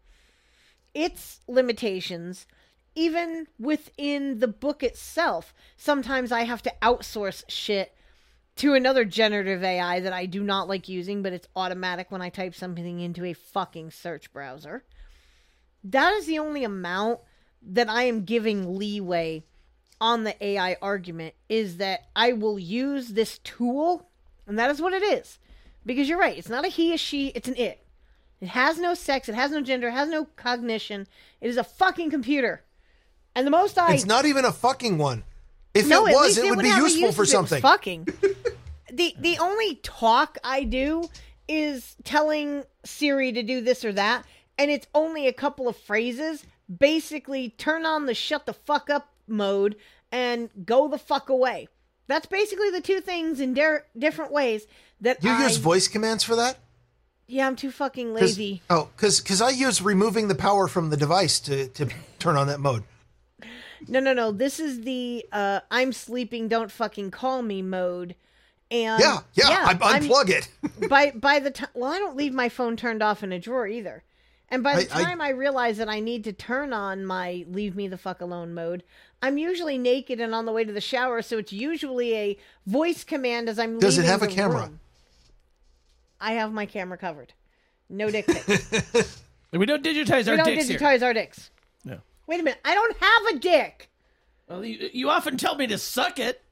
D: Its limitations, even within the book itself, sometimes I have to outsource shit to another generative A I that I do not like using, but it's automatic when I type something into a fucking search browser. That is the only amount that I am giving leeway on the A I argument, is that I will use this tool, and that is what it is. Because you're right, it's not a he, a she, it's an it. It has no sex, it has no gender, it has no cognition. It is a fucking computer. And the most I...
A: It's not even a fucking one. If
D: no,
A: it was,
D: it,
A: it would
D: would
A: be useful for something.
D: Fucking. the the only talk I do is telling Siri to do this or that, and it's only a couple of phrases. Basically, turn on the shut the fuck up mode and go the fuck away. That's basically the two things in der- different ways that
A: you
D: I...
A: use voice commands for that?
D: Yeah, I'm too fucking lazy.
A: Cause, oh, because because I use removing the power from the device to, to turn on that mode.
D: No, no, no. This is the uh, I'm sleeping, don't fucking call me mode. And
A: Yeah, yeah, I,
D: I'm-
A: unplug it.
D: by by the time, well, I don't leave my phone turned off in a drawer either. And by the
A: I- I-
D: time I, realize that I need to turn on my leave me the fuck alone mode, I'm usually naked and on the way to the shower, so it's usually a voice command as I'm
A: Does it
D: leaving
A: have a
D: the
A: camera?
D: room. I have my camera covered. No dick pics.
C: We don't digitize
D: We
C: our
D: don't
C: dicks here.
D: digitize our dicks.
C: Yeah.
D: Wait a minute. I don't have a dick.
C: Well, you, you often tell me to suck it.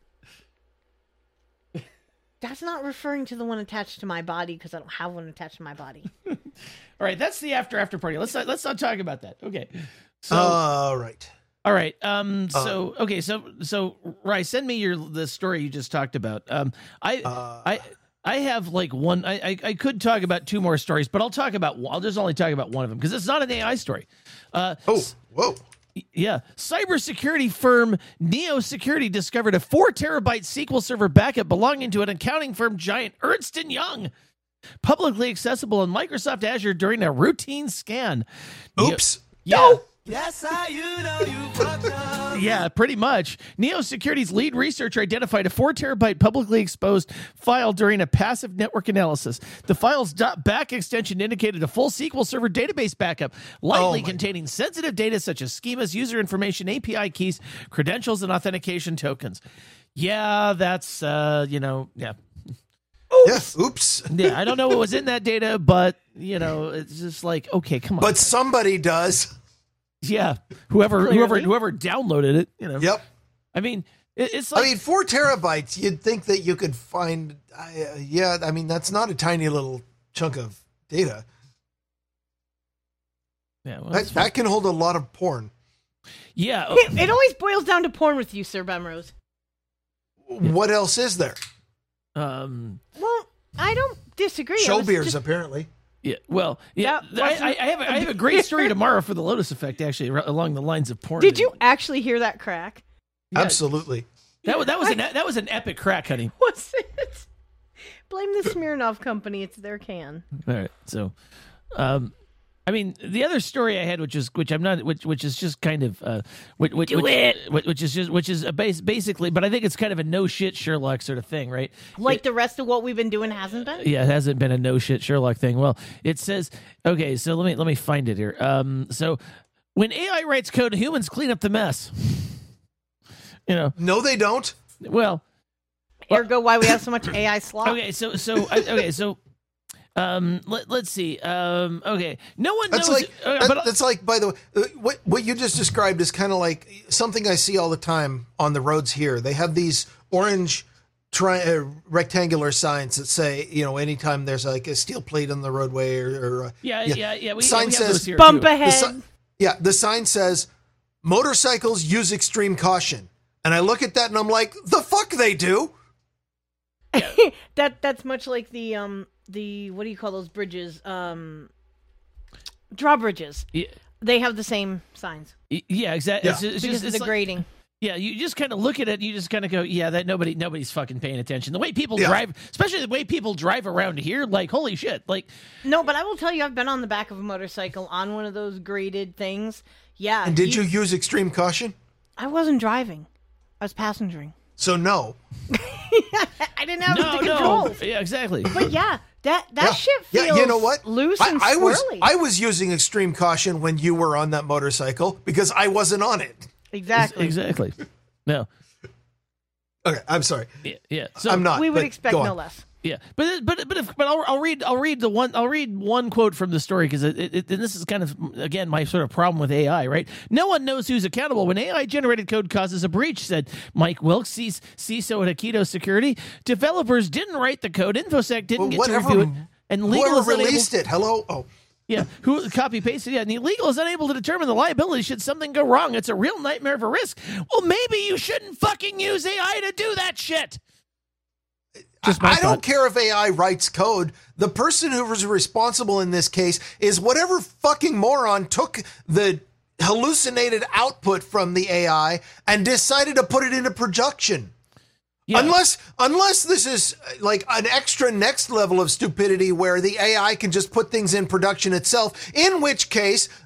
D: That's not referring to the one attached to my body because I don't have one attached to my body.
C: All right, that's the after after party. Let's not let's not talk about that. Okay. So
A: All right.
C: all right. Um so okay, so so Rye, send me your the story you just talked about. Um I
A: Uh,
C: I I have like one I, I I could talk about two more stories, but I'll talk about I'll just only talk about one of them because it's not an A I story. Uh
A: Oh, whoa.
C: Yeah. Cybersecurity firm Neo Security discovered a four terabyte S Q L Server backup belonging to an accounting firm giant Ernst and Young. Publicly accessible on Microsoft Azure during a routine scan.
A: Oops.
C: Yeah.
B: That's how you know you fucked up.
C: Yeah, pretty much. Neo Security's lead researcher identified a four terabyte publicly exposed file during a passive network analysis. The file's .back extension indicated a full S Q L Server database backup, likely
A: Oh my-
C: containing sensitive data such as schemas, user information, A P I keys, credentials, and authentication tokens. Yeah, that's, uh, you know, yeah.
A: Yeah, oops.
C: Yeah, I don't know what was in that data, but, you know, it's just like, okay, come on.
A: But somebody does.
C: yeah, whoever,
D: Clearly.
C: whoever, whoever downloaded it, you know.
A: Yep.
C: I mean, it, it's like,
A: I mean, four terabytes, you'd think that you could find. Uh, yeah, I mean, that's not a tiny little chunk of data.
C: yeah, well,
A: That,
C: that's fine.
A: that can hold a lot of porn.
C: yeah. oh,
D: It, it always boils down to porn with you, Sir Bemrose.
A: What else is there?
C: Um.
D: Well, I don't disagree. I
A: Show
D: was
A: beers,
D: just-
A: apparently.
C: Yeah. Well. Yeah.
D: That
C: I,
D: wasn't-
C: I, I have. A, I have a great story tomorrow for the Lotus Effect. Actually, r- along the lines of porn.
D: Did you actually hear that crack?
C: Yeah.
A: Absolutely.
C: That was that was an that was an epic crack, honey.
D: Was it? Blame the Smirnoff Company. It's their can.
C: All right. So, um, I mean, the other story I had, which is which I'm not, which which is just kind of, uh, which which,
D: Do
C: which,
D: it.
C: which which is just which is a base basically, but I think it's kind of a no shit Sherlock sort of thing, right?
D: Like the rest of what we've been doing hasn't been?
C: Yeah, it hasn't been a no shit Sherlock thing. Well, it says okay. So let me let me find it here. Um, so when A I writes code, humans clean up the mess. You know,
A: No, they don't.
C: well,
D: Ergo, why we have so much A I slop.
C: okay, so so I- okay, so um, let, let's see. Um, okay, no one
A: That's
C: knows.
A: like
C: uh,
A: that-
C: but
A: that's like. By the way, uh, what what you just described is kind of like something I see all the time on the roads here. They have these orange tri- uh, rectangular signs that say, you know, anytime there's like a steel plate on the roadway or, or uh,
C: yeah, yeah, yeah. We,
A: Sign
C: we have
A: says
C: those here
D: Bump
C: too.
A: the
D: ahead.
A: si- yeah, the sign says motorcycles use extreme caution, and I look at that and I'm like, the fuck they do.
D: that that's much like the um the what do you call those bridges? Um drawbridges.
C: Yeah,
D: They have the same signs
C: y- yeah, exactly.
A: Yeah.
C: It's, it's
D: because
C: just
D: of
C: it's
D: the
C: like-
D: grading.
C: Yeah, you just kind of look at it. And you just kind of go, yeah, that nobody, nobody's fucking paying attention. The way people
A: Yeah.
C: drive, especially the way people drive around here, like holy shit, like
D: No, but I will tell you, I've been on the back of a motorcycle on one of those graded things. Yeah.
A: And did you use extreme caution?
D: I wasn't driving. I was passengering.
A: So no.
D: I didn't have
C: no,
D: the
C: no,
D: controls.
C: yeah, exactly.
D: But yeah, that that
A: Yeah.
D: shit feels
A: Yeah, you know what?
D: loose
A: I,
D: and
A: I was
D: swirly.
A: I was using extreme caution when you were on that motorcycle because I wasn't on it.
D: exactly.
C: exactly. No,
A: Okay, I'm sorry.
C: yeah, yeah. So
A: I'm not.
D: We would
A: but
D: expect
A: go
D: no
A: on.
D: less.
C: Yeah, but but but if, but I'll, I'll read I'll read the one I'll read one quote from the story because it, it, it and this is kind of again my sort of problem with A I, right? No one knows who's accountable when A I generated code causes a breach, said Mike Wilkes, C I S O at Aikido Security. Developers didn't write the code, InfoSec didn't
A: Well,
C: get
A: whatever.
C: to review it, and legal
A: Whoever
C: is unable,
A: released it. Hello. Oh,
C: yeah, who copy pasted, yeah, and the legal is unable to determine the liability should something go wrong. It's a real nightmare of a risk. Well, maybe you shouldn't fucking use A I to do that shit. Just my
A: I
C: thought.
A: don't care if A I writes code. The person who was responsible in this case is whatever fucking moron took the hallucinated output from the A I and decided to put it into production.
C: Yeah.
A: Unless, unless this is uh, like an extra next level of stupidity where the A I can just put things in production itself, in which case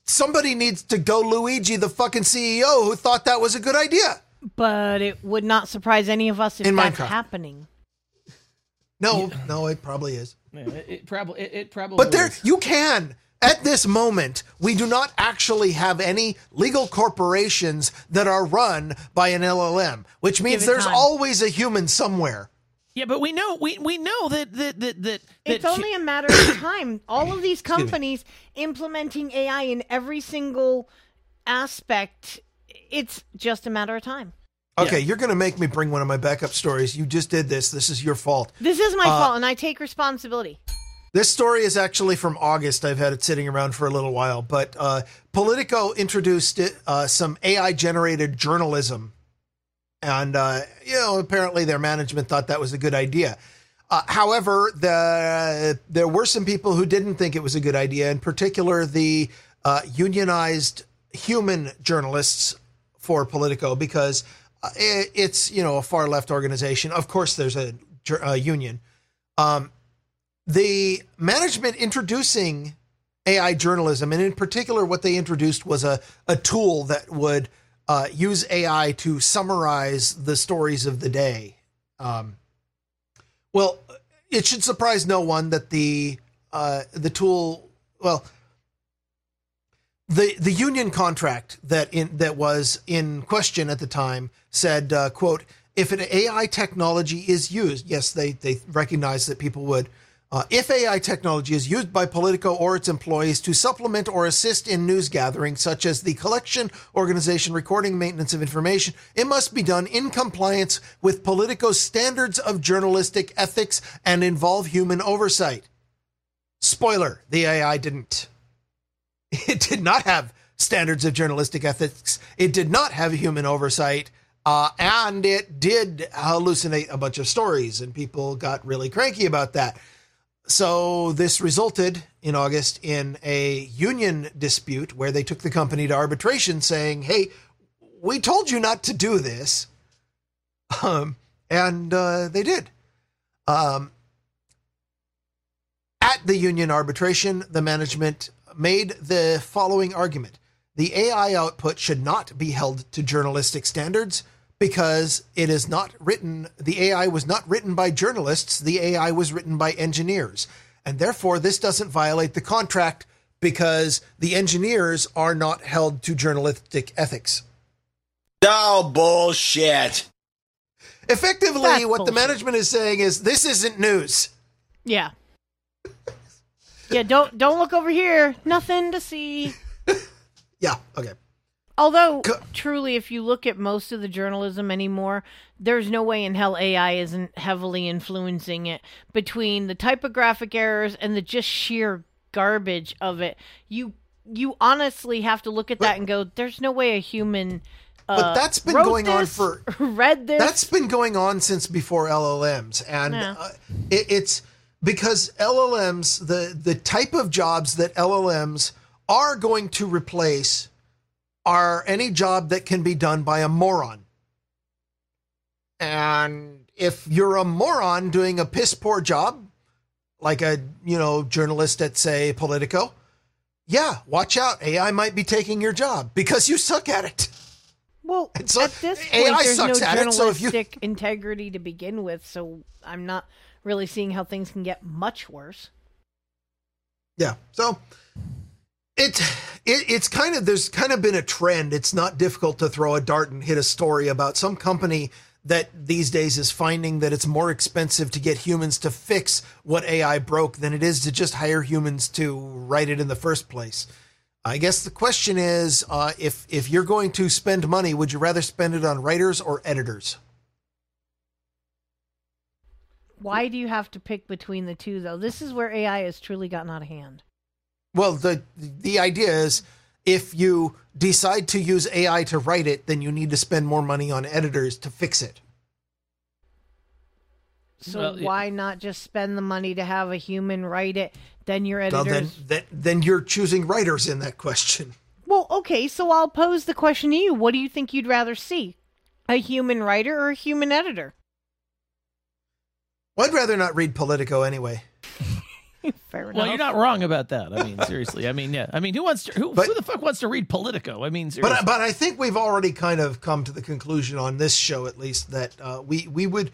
A: somebody needs to go Luigi, the fucking C E O, who thought that was a good idea.
D: But it would not surprise any of us if
A: In
D: that's
A: Minecraft.
D: happening.
A: No, no, it probably is.
C: Yeah, it, it probably it, it probably
A: But there,
C: is.
A: you can. At this moment, we do not actually have any legal corporations that are run by an L L M, which means
D: it
A: there's
D: time.
A: always a human somewhere.
C: Yeah, but we know we we know that that that that,
D: It's
C: that
D: only a matter of time. All of these companies implementing A I in every single aspect, it's just a matter of time.
A: Okay, you're going to make me bring one of my backup stories. You just did this. This is your fault.
D: This is my
A: Uh,
D: fault, and I take responsibility.
A: This story is actually from August. I've had it sitting around for a little while, but uh, Politico introduced it, uh, some A I-generated journalism. And, uh, you know, apparently their management thought that was a good idea. Uh, however, the, there were some people who didn't think it was a good idea, in particular the uh, unionized human journalists for Politico, because uh, it, it's, you know, a far-left organization. Of course, there's a, a union. Um, the management introducing A I journalism, and in particular what they introduced was a, a tool that would uh, use A I to summarize the stories of the day. Um, well, it should surprise no one that the uh, the tool, well, the the union contract that in that was in question at the time said, uh, quote, if an A I technology is used, yes, they they recognize that people would. Uh, if A I technology is used by Politico or its employees to supplement or assist in news gathering, such as the collection, organization, recording, maintenance of information, it must be done in compliance with Politico's standards of journalistic ethics and involve human oversight. Spoiler, the A I didn't. It did not have standards of journalistic ethics. It did not have human oversight. Uh, and it did hallucinate a bunch of stories, and people got really cranky about that. So this resulted in August in a union dispute where they took the company to arbitration saying, hey, we told you not to do this. Um, and uh, they did. Um, at the union arbitration, the management made the following argument. The A I output should not be held to journalistic standards because it is not written, the A I was not written by journalists, the A I was written by engineers. And therefore, this doesn't violate the contract because the engineers are not held to journalistic ethics.
F: Oh, bullshit.
A: Effectively,
D: That's
A: what the
D: bullshit.
A: management is saying is, this isn't news.
D: Yeah. Yeah, don't don't look over here. Nothing to see.
A: Yeah, okay.
D: Although,
A: Co-
D: truly, if you look at most of the journalism anymore, there's no way in hell A I isn't heavily influencing it. Between the typographic errors and the just sheer garbage of it, you you honestly have to look at that and go, there's no way a human uh,
A: But that's been
D: wrote
A: going on
D: this,
A: for-
D: read this.
A: That's been going on since before L L Ms. And
D: Yeah.
A: uh, it, it's because L L Ms, the, the type of jobs that L L Ms are going to replace are any job that can be done by a moron. And if you're a moron doing a piss poor job, like a, you know, journalist at, say, Politico, yeah, watch out. A I might be taking your job because you suck at it.
D: Well,
A: And so
D: at this point,
A: A I
D: there's no
A: sucks at it, so if you-
D: journalistic integrity to begin with, so I'm not really seeing how things can get much worse.
A: Yeah. So it, it it's kind of, there's kind of been a trend. It's not difficult to throw a dart and hit a story about some company that these days is finding that it's more expensive to get humans to fix what A I broke than it is to just hire humans to write it in the first place. I guess the question is, uh, if, if you're going to spend money, would you rather spend it on writers or editors?
D: Why do you have to pick between the two, though? This is where A I has truly gotten out of hand.
A: Well, the the idea is if you decide to use A I to write it, then you need to spend more money on editors to fix it.
D: So
C: Well, yeah.
D: why not just spend the money to have a human write it? Then your
A: Well,
D: editors.
A: then, then, then you're choosing writers in that question.
D: Well, okay, so I'll pose the question to you. What do you think you'd rather see? A human writer or a human editor?
A: Well, I'd rather not read Politico anyway.
D: Fair enough.
C: Well, you're not wrong about that. I mean, seriously. I mean, yeah. I mean, who wants to? Who,
A: But-
C: who the fuck wants to read Politico? I mean, seriously.
A: But but I think we've already kind of come to the conclusion on this show, at least, that uh, we we would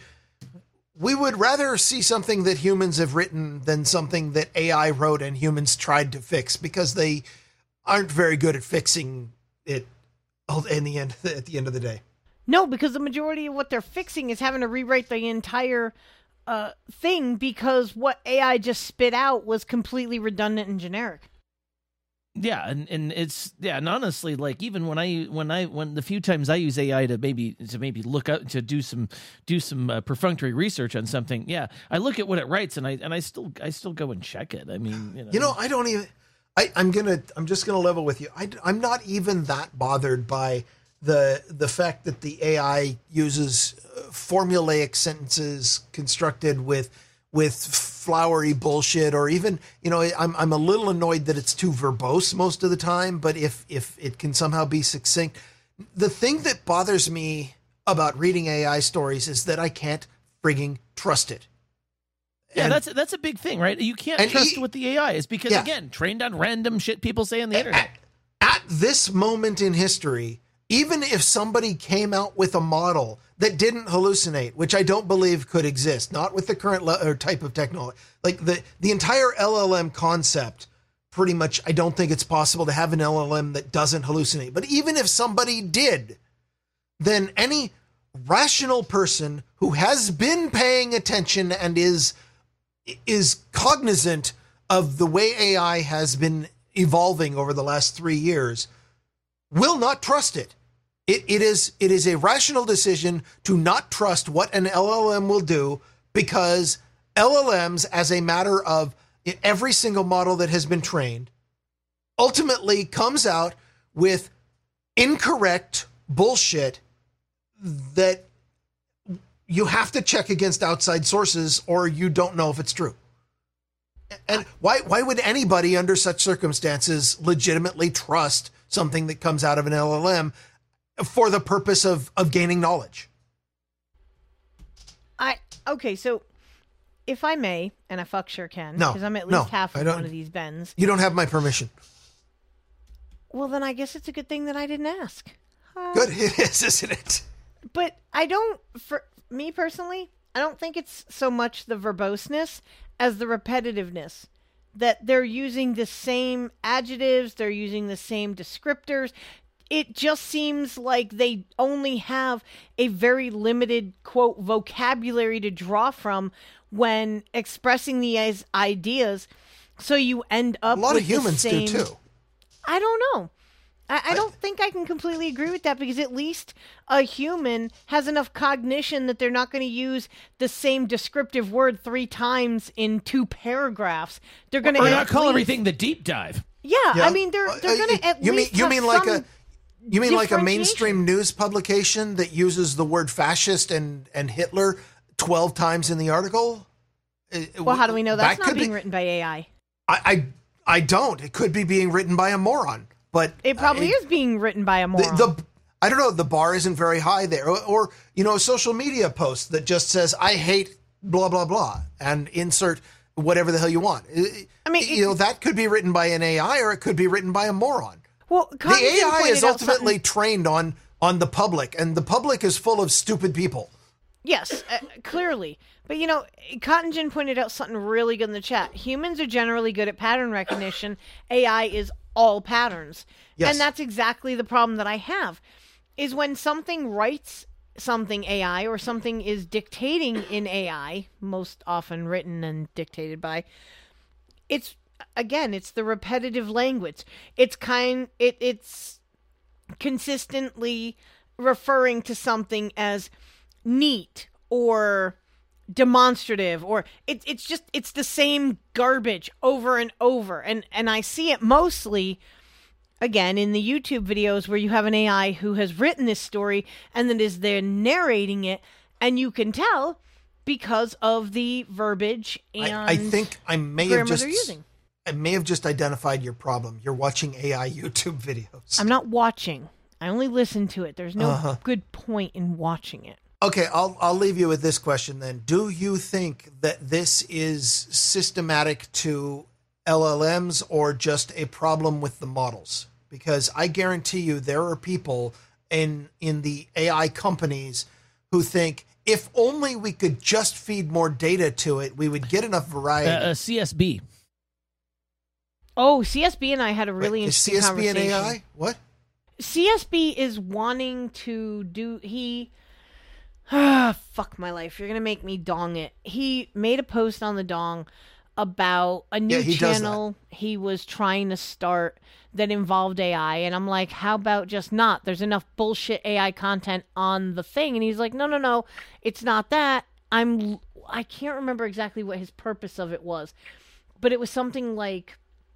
A: we would rather see something that humans have written than something that A I wrote and humans tried to fix, because they aren't very good at fixing it in the end at the end of the day.
D: No, because the majority of what they're fixing is having to rewrite the entire uh, thing because what A I just spit out was completely redundant and generic.
C: Yeah, and, and it's yeah, and honestly, like even when I when I when the few times I use A I to maybe to maybe look up to do some do some uh, perfunctory research on something, yeah, I look at what it writes and I and I still I still go and check it. I mean, you know,
A: You know, I don't even. I, I'm gonna. I'm just gonna level with you. I, I'm not even that bothered by the the fact that the A I uses uh, formulaic sentences constructed with with flowery bullshit, or even, you know, I'm I'm a little annoyed that it's too verbose most of the time. But if if it can somehow be succinct, the thing that bothers me about reading A I stories is that I can't frigging trust it.
C: yeah,
A: And-
C: that's that's a big thing, right? You can't
A: and
C: trust
A: he-
C: what the A I is because
A: Yeah.
C: again, trained on random shit people say on the internet.
A: At this moment in history, even if somebody came out with a model that didn't hallucinate, which I don't believe could exist, not with the current le- or type of technology, like the, the entire L L M concept, pretty much, I don't think it's possible to have an L L M that doesn't hallucinate. But even if somebody did, then any rational person who has been paying attention and is is cognizant of the way A I has been evolving over the last three years will not trust it. It, it is it is a rational decision to not trust what an L L M will do, because L L Ms, as a matter of every single model that has been trained, ultimately comes out with incorrect bullshit that you have to check against outside sources or you don't know if it's true. And why why would anybody under such circumstances legitimately trust something that comes out of an L L M for the purpose of, of gaining knowledge?
D: I okay, so if I may, and I fuck sure can,
A: No,
D: because I'm at
A: no,
D: least half
A: I
D: of
A: don't-
D: one of these Bens.
A: You don't have my permission.
D: Well, then I guess it's a good thing that I didn't ask. Uh,
A: Good, it is, isn't it?
D: But I don't, for me personally, I don't think it's so much the verboseness as the repetitiveness. That they're using the same adjectives, they're using the same descriptors. It just seems like they only have a very limited, quote, vocabulary to draw from when expressing these ideas. So you end up
A: A lot
D: with
A: of humans
D: the same,
A: do too.
D: I don't know. I, I don't think I can completely agree with that, because at least a human has enough cognition that they're not going to use the same descriptive word three times in two paragraphs. They're going to
C: Or not call everything the deep dive.
D: Yeah,
A: Yeah.
D: I mean they're they're
A: Uh,
D: going to at
A: you
D: least
A: mean you
D: have
A: mean like
D: some
A: a you mean like a
D: differentiation.
A: mainstream news publication that uses the word fascist and and Hitler twelve times in the article? Uh,
D: Well, how do we know that's
A: that
D: not
A: could
D: being
A: be,
D: written by A I?
A: I, I I don't. It could be being written by a moron, but
D: It probably
A: uh,
D: is being written by a
A: the,
D: moron.
A: the I don't know. The bar isn't very high there, or, or you know, a social media post that just says "I hate blah blah blah" and insert whatever the hell you want.
D: I mean,
A: you
D: it-
A: know, that could be written by an A I or it could be written by a moron.
D: well,
A: The
D: Cotton
A: A I
D: pointed
A: is
D: out
A: ultimately
D: something-
A: trained on on the public, and the public is full of stupid people.
D: Yes, uh, clearly. But, you know, Cotton Gin pointed out something really good in the chat. Humans are generally good at pattern recognition. A I is all patterns.
A: Yes.
D: And that's exactly the problem that I have, is when something writes something A I or something is dictating in A I, most often written and dictated by, it's, again, it's the repetitive language. It's kind, it, it's consistently referring to something as neat or demonstrative, or it, it's just it's the same garbage over and over, and and I see it mostly again in the YouTube videos where you have an A I who has written this story and then is there narrating it, and you can tell because of the verbiage and
A: I, I think I may have
D: grammar
A: just
D: they're using.
A: I may have just identified your problem. You're watching A I YouTube videos.
D: I'm not watching. I only listen to it. There's no
A: Uh-huh.
D: good point in watching it.
A: Okay, I'll I'll leave you with this question then. Do you think that this is systematic to L L Ms or just a problem with the models? Because I guarantee you there are people in in the A I companies who think if only we could just feed more data to it, we would get enough variety.
C: Uh, uh, C S B.
D: Oh, C S B and I had a really
A: Wait, is
D: interesting
A: C S B an
D: conversation.
A: A I? What?
D: C S B is wanting to do he ah fuck my life. You're gonna make me dong it. He made a post on the dong about a new
A: Yeah, he does
D: channel he was trying to start that involved A I, and I'm like, how about just not? There's enough bullshit A I content on the thing. And he's like, no, no, no, it's not that. I'm I can't remember exactly what his purpose of it was, but it was something like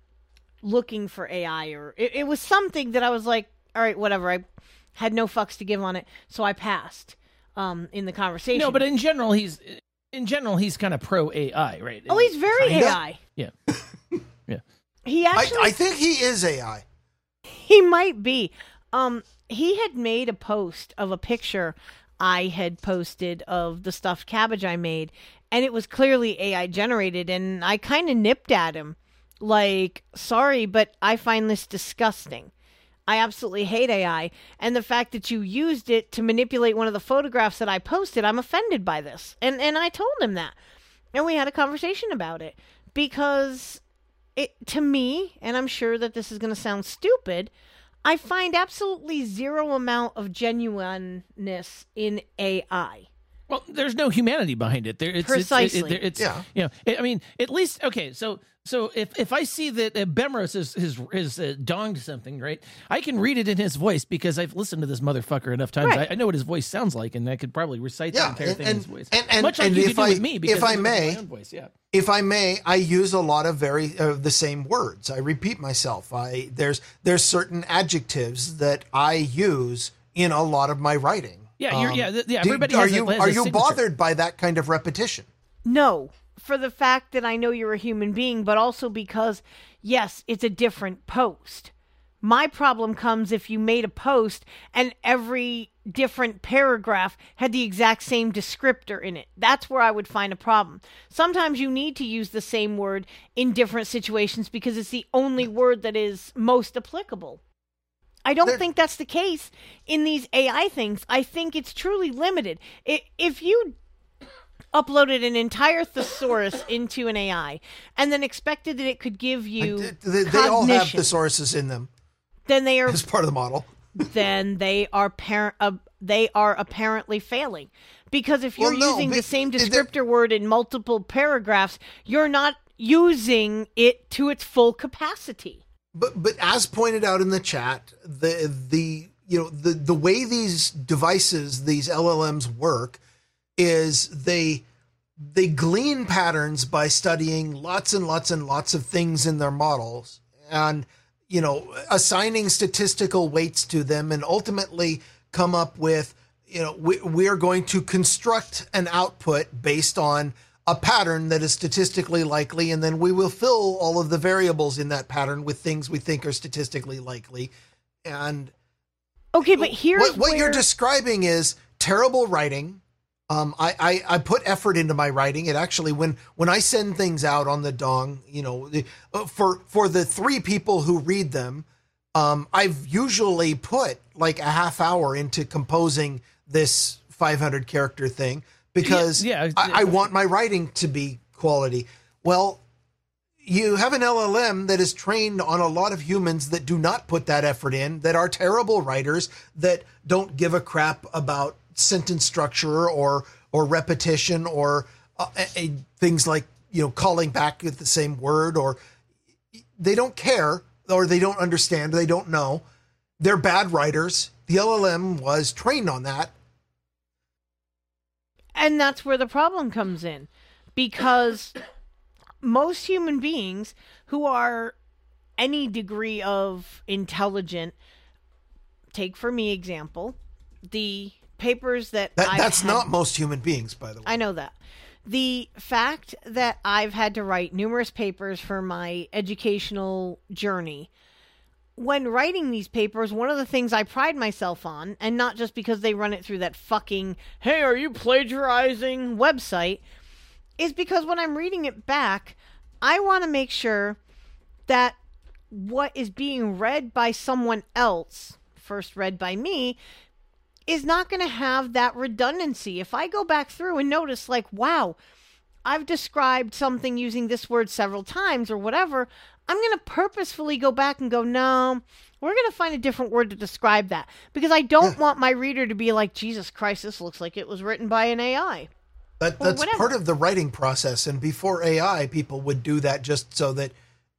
D: looking for A I, or it, it was something that I was like, all right, whatever. I had no fucks to give on it, so I passed um, in the conversation.
C: No, but in general, he's in general he's kind of pro A I, right?
D: Oh, he's very
A: Kinda?
D: A I.
C: Yeah. Yeah.
D: He
A: I,
D: actually
A: I think he is A I.
D: He might be. Um, he had made a post of a picture I had posted of the stuffed cabbage I made, and it was clearly A I generated, and I kind of nipped at him. Like, sorry, but I find this disgusting. I absolutely hate A I, and the fact that you used it to manipulate one of the photographs that I posted, I'm offended by this. And and I told him that. And we had a conversation about it. Because it to me, and I'm sure that this is going to sound stupid, I find absolutely zero amount of genuineness in A I.
C: Well, there's no humanity behind it. There, it's,
D: Precisely.
C: It's, it, it's,
A: Yeah.
C: You know, it, I mean, at least okay. So, so if if I see that uh, Bemrose is his is uh, donged something, right? I can read it in his voice because I've listened to this motherfucker enough times.
D: Right.
C: I, I know what his voice sounds like, and I could probably recite the
A: Yeah,
C: entire
A: and-
C: thing in his
A: and-
C: voice.
A: and- and-
C: Much like
A: and
C: you
A: if
C: could do
A: I-
C: with me, because
A: if I
C: it's
A: may-
C: my own voice. Yeah.
A: If I may, I use a lot of very uh, the same words. I repeat myself. I there's there's certain adjectives that I use in a lot of my writing.
C: Yeah, you're, yeah, th- yeah.
A: do-
C: Everybody
A: are
C: has a-
A: you
C: has
A: are
C: a
A: you
C: signature.
A: bothered by that kind of repetition?
D: No, for the fact that I know you're a human being, but also because, yes, it's a different post. My problem comes if you made a post and every different paragraph had the exact same descriptor in it. That's where I would find a problem. Sometimes you need to use the same word in different situations because it's the only word that is most applicable. I don't
A: There-
D: think that's the case in these A I things. I think it's truly limited. I- If you uploaded an entire thesaurus into an A I and then expected that it could give you
A: They, they- they all have
D: cognition,
A: thesauruses in them
D: then they are
A: as part of the model.
D: then they are par- uh, they are apparently failing. Because if you're
A: Well, no,
D: using the
A: but
D: same
A: they're-
D: descriptor word in multiple paragraphs, you're not using it to its full capacity.
A: But but as pointed out in the chat, the the you know the the way these devices, these L L Ms work, is they they glean patterns by studying lots and lots and lots of things in their models, and you know assigning statistical weights to them, and ultimately come up with you know we, we are going to construct an output based on a pattern that is statistically likely, and then we will fill all of the variables in that pattern with things we think are statistically likely. And
D: Okay, but here's
A: what, what
D: where...
A: you're describing is terrible writing. Um, I, I, I put effort into my writing. It actually, when, when I send things out on the dong, you know, the, uh, for, for the three people who read them, um, I've usually put like a half hour into composing this five hundred character thing. Because
C: Yeah, yeah.
A: I, I want my writing to be quality. Well, you have an L L M that is trained on a lot of humans that do not put that effort in, that are terrible writers, that don't give a crap about sentence structure or or repetition or uh, a, a, things like you know calling back with the same word, or they don't care, or they don't understand, or they don't know. They're bad writers. The L L M was trained on that.
D: And that's where the problem comes in. Because most human beings who are any degree of intelligent, take for me example, the papers that,
A: That
D: I've
A: that's
D: had,
A: not most human beings, by the way.
D: I know that. The fact that I've had to write numerous papers for my educational journey, when writing these papers, one of the things I pride myself on, and not just because they run it through that fucking, hey, are you plagiarizing website, is because when I'm reading it back, I want to make sure that what is being read by someone else, first read by me, is not going to have that redundancy. If I go back through and notice, like, wow, I've described something using this word several times or whatever, I'm going to purposefully go back and go, no, we're going to find a different word to describe that. Because I don't
A: Yeah.
D: want my reader to be like, Jesus Christ, this looks like it was written by an A I.
A: That,
D: Or
A: that's
D: whatever.
A: part of the writing process. And before A I, people would do that just so that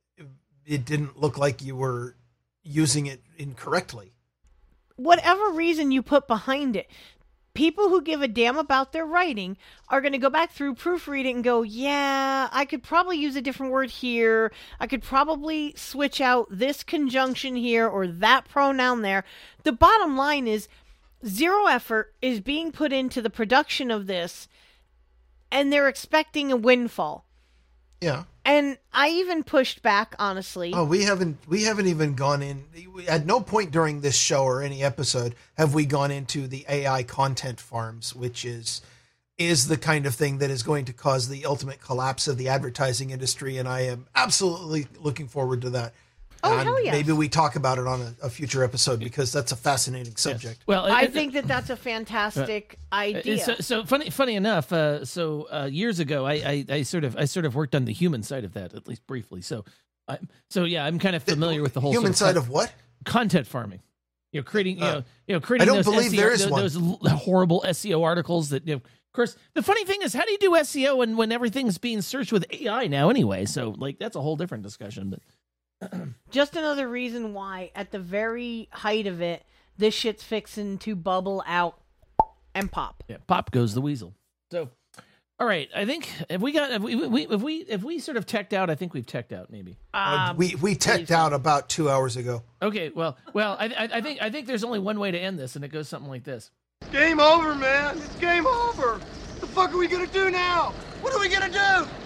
A: it didn't look like you were using it incorrectly.
D: Whatever reason you put behind it, people who give a damn about their writing are going to go back through, proofread it, and go, yeah, I could probably use a different word here. I could probably switch out this conjunction here or that pronoun there. The bottom line is zero effort is being put into the production of this, and they're expecting a windfall.
A: Yeah.
D: And I even pushed back, honestly.
A: Oh, we haven't we haven't even gone in. At no point during this show or any episode have we gone into the A I content farms, which is is the kind of thing that is going to cause the ultimate collapse of the advertising industry, and I am absolutely looking forward to that.
D: Oh,
A: and
D: hell yes.
A: Maybe we talk about it on a, a future episode because that's a fascinating subject.
C: Well,
D: I
C: it-
D: think that that's a fantastic idea.
C: So, so funny, funny enough. Uh, so uh, years ago, I, I, I sort of, I sort of worked on the human side of that, at least briefly. So, I, so yeah, I'm kind of familiar with the whole
A: Human
C: sort
A: side of what?
C: content farming. You know, creating, you
A: Uh,
C: know, you know, creating.
A: I don't
C: those
A: believe
C: S E O,
A: there is
C: those,
A: one.
C: those l- horrible S E O articles that, you know, of course, the funny thing is, how do you do S E O when when everything's being searched with A I now anyway? So, like, that's a whole different discussion. But
D: Just another reason why, at the very height of it, this shit's fixing to bubble out and pop.
C: yeah, pop goes the weasel. So, all right, I think if we got if we, we if we if we sort of teched out, I think we've teched out maybe.
A: Uh,
D: Um,
A: we we teched out about two hours ago.
C: Okay, well, well, I, I, I think I think there's only one way to end this, and it goes something like this.
B: Game over, man. It's game over. What the fuck are we gonna do now?
F: What are we gonna do?